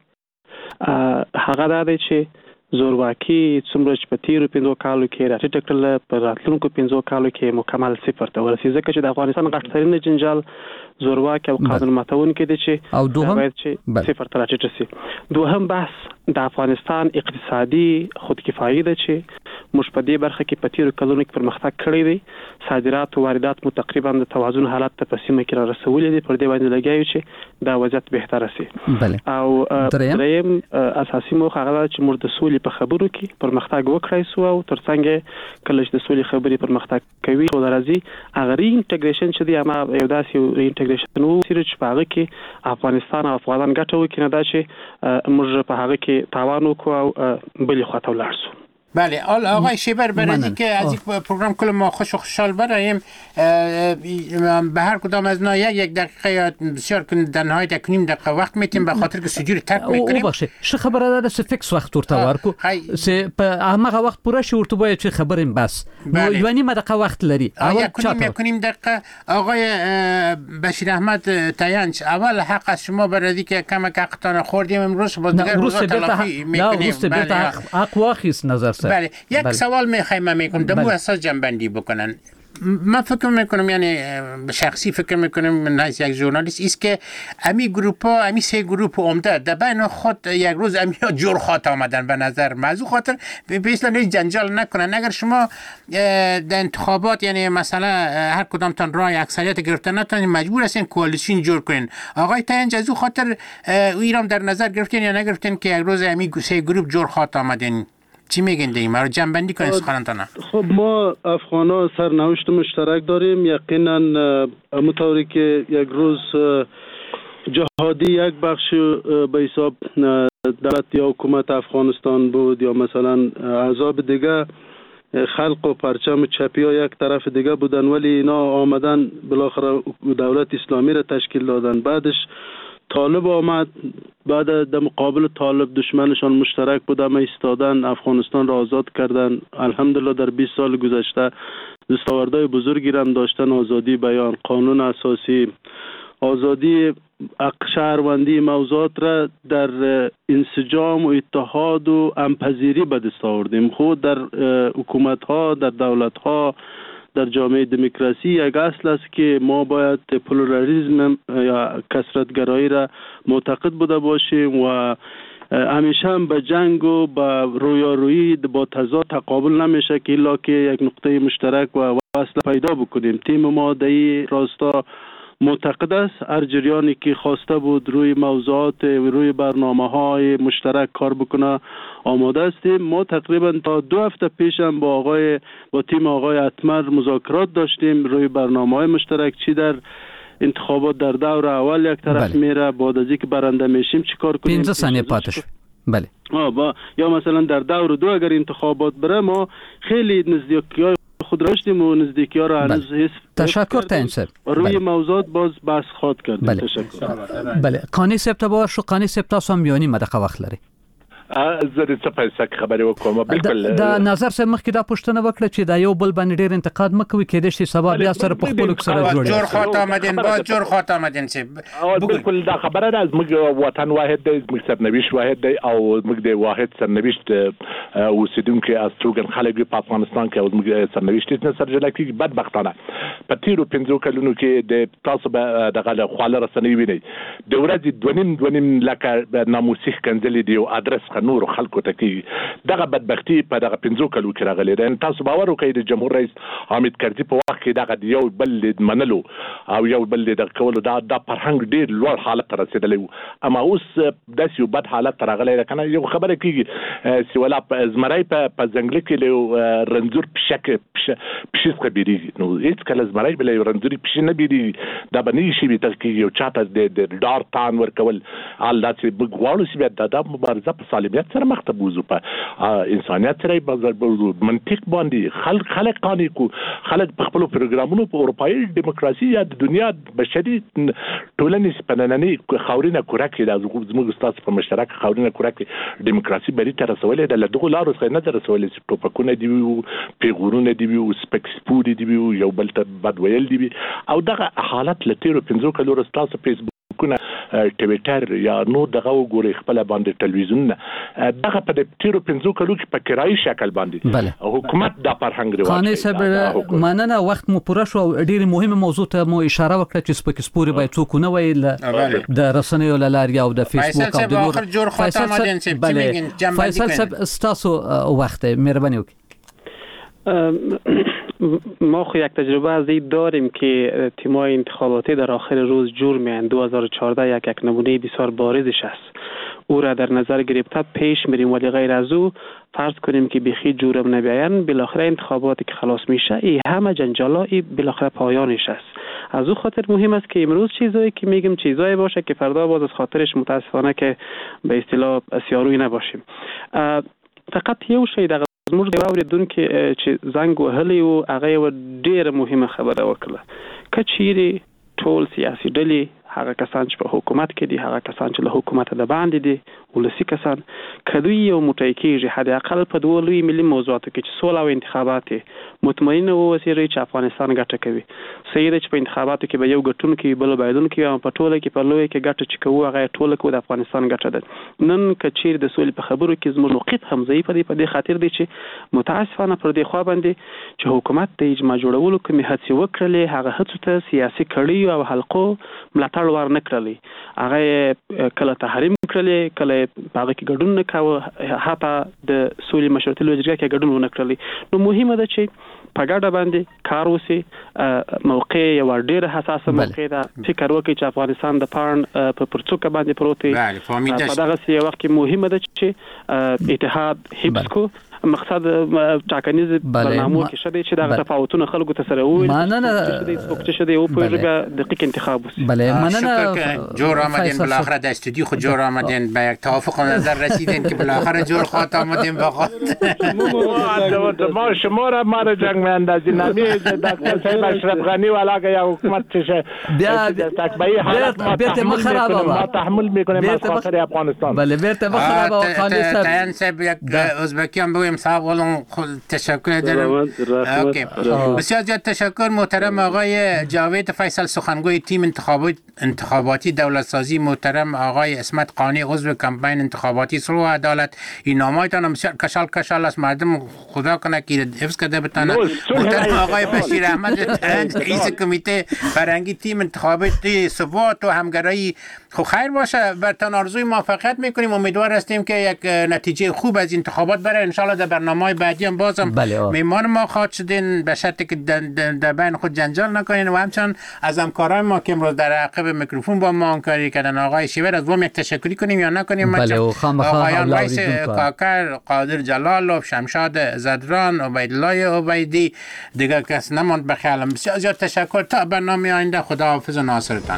L: هغه دا دی چې زورواکي څومره چې په تیرو پنځو کالو کې راټیټه کړله په راتلونکو پنځو کالو کې مکمل صفر ته ورسېږي ځکه چې د افغانستان غټ ترین جنجال زورواکي او قانون ماتونکي دي چې
B: او دوهم
L: باید چې صفر ته راټیټه شي دوهم بحث د افغانستان اقتصادي خودکفایي ده چې موږ په دې برخه کې په تیرو کلونو کې پرمختګ کړی دی صادرات او واردات مو تقریبا د توازن حالت ته په سیمه کې را رسولې دي پر دې باندې لګیایو چې دا وضعیت بهتره شي او دریم اساسي موخه هغه چې موږ د سولې په خبرو کې پرمختګ وکړای سو او ترڅنګ کله چې د سولې خبرې پرمختګ کوي او راځي هغه ری انټیګریشن چې دی اما یو داسې ری انټیګریشن وو چې په هغه کې افغانستان او افغانان ګټه وکړي نه دا چې موږ په هغه کې تاوان وکړو او بلې خواته ولاړ سو
I: بله حال آقای شیبر برای اینکه از این پروگرام کل ما خوش و خوشحال برایم به هر کدام از ما یک یک دقیقه یا بسیار کن در نهایت یک نیم دقیقه وقت میتیم به خاطر که سجور ترک میکنیم
B: او بخشه ش خبره داره سه فکس وقت ورته ورکو سه په هغه وخت پوره شي ورته باید چې خبریم بس نو یو نیم دقیقه وقت لري
I: اول کنیم یک نیم دقیقه آقای بشیر احمد تاینچ اول حق از شما برای که کم حقتان خوردیم امروز با دیگر روزا تلافی میکنیم
B: بله حق واخیس نظر
I: بله یک بله. سوال میخوایم میکنم دمو اساس جنبندی بکنن من فکر میکنم یعنی شخصی فکر میکنم من از یک ژورنالیست است که امی گروپ ها امی سه گروپ عمده در بین خود یک روز امی ها جور خاط آمدن به نظر موضوع خاطر به اصلا جنجال نکنن اگر شما در انتخابات یعنی مثلا هر کدام تان رای اکثریت گرفتن نتونین مجبور هستین کوالیشن جور کنین آقای تاینج از او خاطر ایران در نظر گرفتین یا نگرفتین که یک روز امی سه گروپ جور خاط آمدین چی میگین دیگه ما رو جنبندی کنید سخنانتانه
K: خب ما افغانا سرنوشت مشترک داریم یقینا مطوری که یک روز جهادی یک بخش به حساب دولت یا حکومت افغانستان بود یا مثلا احزاب دیگه خلق و پرچم چپی ها یک طرف دیگه بودن ولی اینا آمدن بالاخره دولت اسلامی را تشکیل دادن بعدش طالب آمد بعد در مقابل طالب دشمنشان مشترک بودن ایستادن افغانستان را آزاد کردن الحمدلله در بیست سال گذشته دستاوردهای بزرگی را داشتن آزادی بیان قانون اساسی آزادی شهروندی موضوعات را در انسجام و اتحاد و همپذیری به دست آوردیم خود در حکومت ها در دولت ها در جامعه دموکراسی یک اصل است که ما باید پلورالیسم یا کثرت‌گرایی را معتقد بوده باشیم و همیشه هم به جنگ و به رویارویی با تضاد تقابل نمیشه که الا که یک نقطه مشترک و وصل پیدا بکنیم تیم ما در این راستا معتقد است هر جریانی که خواسته بود روی موضوعات روی برنامه های مشترک کار بکنه آماده هستیم ما تقریبا تا دو هفته پیش هم با آقای با تیم آقای اتمر مذاکرات داشتیم روی برنامه های مشترک چی در انتخابات در دور اول یک طرف بله. میره بعد از اینکه برنده میشیم چیکار کنیم
B: پنځه ثانیه پاتې شو بله
K: با یا مثلا در دور دو اگر انتخابات بره ما خیلی نزدیکی خود داشتیم و نزدیکی ها را هنوز حس
B: تشکر تنسر
K: روی بله. موضوعات باز بحث خواد کردیم
B: بله.
K: تشکر
B: بله قانی سپتا باور شو قانی سپتا سم بیانی مدقه وقت لري
J: زه د څه پیسې خبرې وکوم بالکل
B: دا نظر سره مخکې دا پوښتنه وکړه چې دا یو بل باندې ډېر انتقاد مکوي کېدې چې سبا بیا سره په خپل سره جوړ
I: جوړ خاطر آمدین با جوړ خاطر آمدین چې
J: بالکل دا خبره ده زموږ وطن واحد دی زموږ سرنوشت واحد دی او زموږ د واحد سرنوشت اوسیدونکو استوګن خلک په افغانستان کې او زموږ سرنوشت نه سرجله کې بدبختانه په تیرو پنځو کلونو کې د تاسو به دغه خواله رسنۍ ویني د ورځې دونیم دونیم لکه ناموسي کنځلې دی او ادرس نور خلکو ته کې دغه بدبختی په دغه پنځو کلو کې راغلی ده. تاسو باور وکړئ د جمهور رئیس حامد کرزي په وخت کې دغه یو بل منلو او یو بل د کولو دا د فرهنګ ډیر لوړ حالت ته رسیدلی و، اما اوس داسې یو بد حالت ته راغلی ده کنه. یو خبره کېږي چې ولا په زمری په ځنګل کې له رنځور پشک پشیز خبرېږي نو هیڅ کله زمری بل رنځوري پشي نه بیږي دا باندې شي به تل کې یو چاته د ډار تان ورکول ال داسې بګواړو سی به د مبارزه په سالمیت سره مخ ته بوزو په انسانیت سره بوزو منطق باندې خلک خلک قانوني کو خلک په خپل پروګرامونو په اروپایي دیموکراسي یا د دنیا بشري ټولنې سپننني خاورینه کورکې د زموږ استاد په مشترک خاورینه کورکې دیموکراسي بری تر رسولې د لدغه لارو څخه نه رسولې چې ټوپکونه دی وو پیغورونه دی وو سپکسپوري دی وو یو بل ته بدویل دی او دغه حالت لتیرو پنځو کلو رستاسو فیسبوک کونه ټویټر یا نو دغه وګوري خپل باندې ټلویزیون دغه په تیرو پنځو کلو کې په کرایي شکل باندې حکومت د فرهنګ رواج
B: خانه صاحب مننه وخت مو پوره شو ډېر مهمه موضوع ته مو اشاره وکړه چې سپک سپوري باید څوک نه وي د رسنیو لاري او د فیسبوک او د نور فیصل صاحب تاسو وخت مهرباني وکړئ.
L: ما خو یک تجربه از این داریم که تیم‌های انتخاباتی در آخر روز جور می‌اند. دو هزار و چهارده یک یک نمونه بسیار بارزش است. او را در نظر گرفته پیش میریم ولی غیر از او فرض کنیم که بخی جورم نبیاین بالاخره انتخاباتی که خلاص میشه این همه جنجالای بالاخره پایانش است. از او خاطر مهم است که امروز چیزایی که میگیم چیزایی باشه که فردا باز از خاطرش متاسفانه که به اصطلاح سیارویی نباشیم. فقط یو شی دغه زموږ د اوریدونکو چې زنګ وهلی او هغه و ډیره مهمه خبره وکړه که چیرې ټول سیاسي ډلې هغه کسان چې په حکومت کې دي هغه کسان چې له حکومت د باندې دي ولسی کسان کدوی یو موټی کېږي حد اقل په دوه لوی ملي موضوعاتو کې چې سوله او انتخابات مطمئن اوسئ چې افغانستان ګټه کوي. صحیح ده چې په انتخاباتو کې به یو ګټونکي بل بایدونکي او په ټوله کې په لوی کې ګټه چې کوو هغه ټوله کو د افغانستان ګټه ده. نن کچیر د سولې په خبرو کې زموږ موقف هم ضعیف دی په دې خاطر دی چې متاسفانه پر دې خوا باندې چې حکومت د اجماع جوړولو کومې هڅې وکړلې هغه هڅو ته سیاسي کړیو او حلقو ملاتړ ور نه کړلی. هغه کله تحریم کړلې کله هغه کې ګډون نه کاوه حتی د سولې مشورتي لوجرګه کې ګډون ونه کړلی. نو مهمه ده چې په ګډه باندې کار وسی. موقع یو ډېر حساسه موقع ده. فکر وکړئ چې افغانستان د پارن په پرڅوکه باندې پروت دی. په دغه سی وخت کې مهمه ده چې اتحاد حفظ کو مقصد ټاکنیز برنامو کې شته چې دا تفاوتونه خلکو ته سره وي
B: مننه
L: چې شته او په ژبه دقیق انتخاب وسی.
B: بله مننه
I: جور آمدین بالاخره در استودیو خود جور آمدین به یک توافق نظر رسیدین که بالاخره جور خاطر آمدین بخاط
J: ما شما را ما را جنگ میاندازی نمی دکتر صاحب اشرف غنی والا که یا حکومت چشه
B: بیا
J: تکبایی حالت ما تحمل میکنیم ما تحمل میکنیم از خاطر افغانستان.
B: بله بیرته بخراب خانه صاحب
I: تایان صاحب یک ازبکیان بگویم صاحب ولون تشکر دارم. اوکی بسیار زیاد تشکر محترم آقای جاوید فیصل سخنگوی تیم انتخابات انتخاباتی دولت سازی، محترم آقای اسمت قانی عضو کمپین انتخاباتی صلح و عدالت. این نامایتان بسیار کشال کشال است مردم خدا کنه که حفظ کرده بتانه. محترم آقای بشیر احمد رئیس کمیته فرهنگی تیم انتخاباتی ثبات و همگرایی. خب خیر باشه برتان آرزوی موفقیت میکنیم. امیدوار هستیم که یک نتیجه خوب از انتخابات بره. ان شاء الله در برنامه‌های بعدی هم بازم میهمان ما خواهد شدین به شرطی که در بین خود جنجال نکنین و همچنان از همکارای ما که امروز در عقب میکروفون با ما همکاری کردن آقای شیور از هم یک تشکری کنیم یا نکنیم.
B: بله
I: آقایان ویس کاکر، قادر جلالوف، شمشاد زدران، عبیدالله عبیدی دیگر کس نماند به خیالم. بسیار زیاد تشکر. تا برنامه آینده خداحافظ و ناصرتان.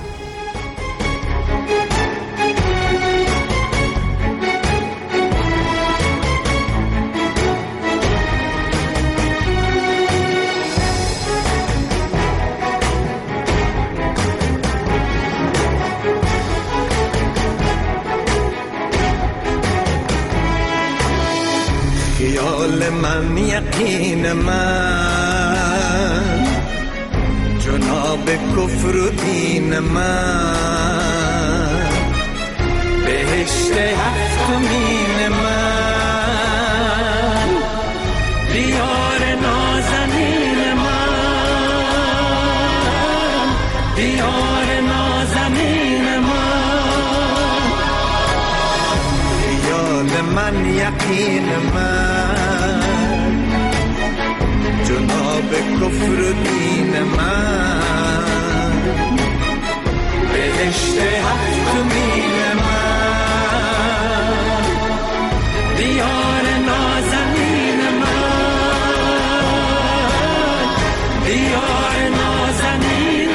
S: خیال من یقین من جناب کفر و دین من بهشت هفتمین من دیار نازنین من دیار نازنین من خیال من یقین من جناب کفر و دین من بهشت هفتمین من دیار نازنین من دیار نازنین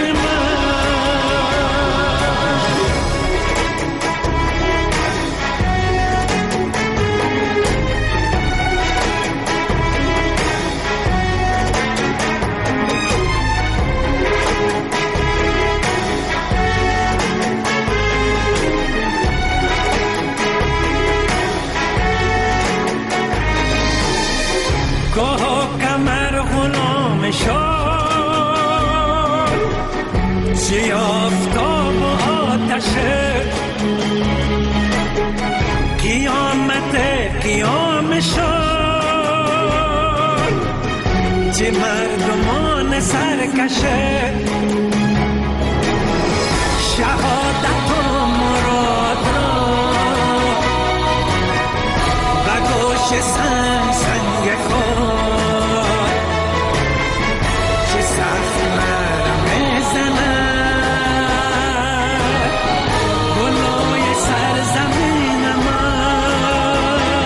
S: چی آفتاب و آتشه قیامت قیام شد چی مردمان سرکشه شهادت و مراد را و گوش سنگ سنگ خود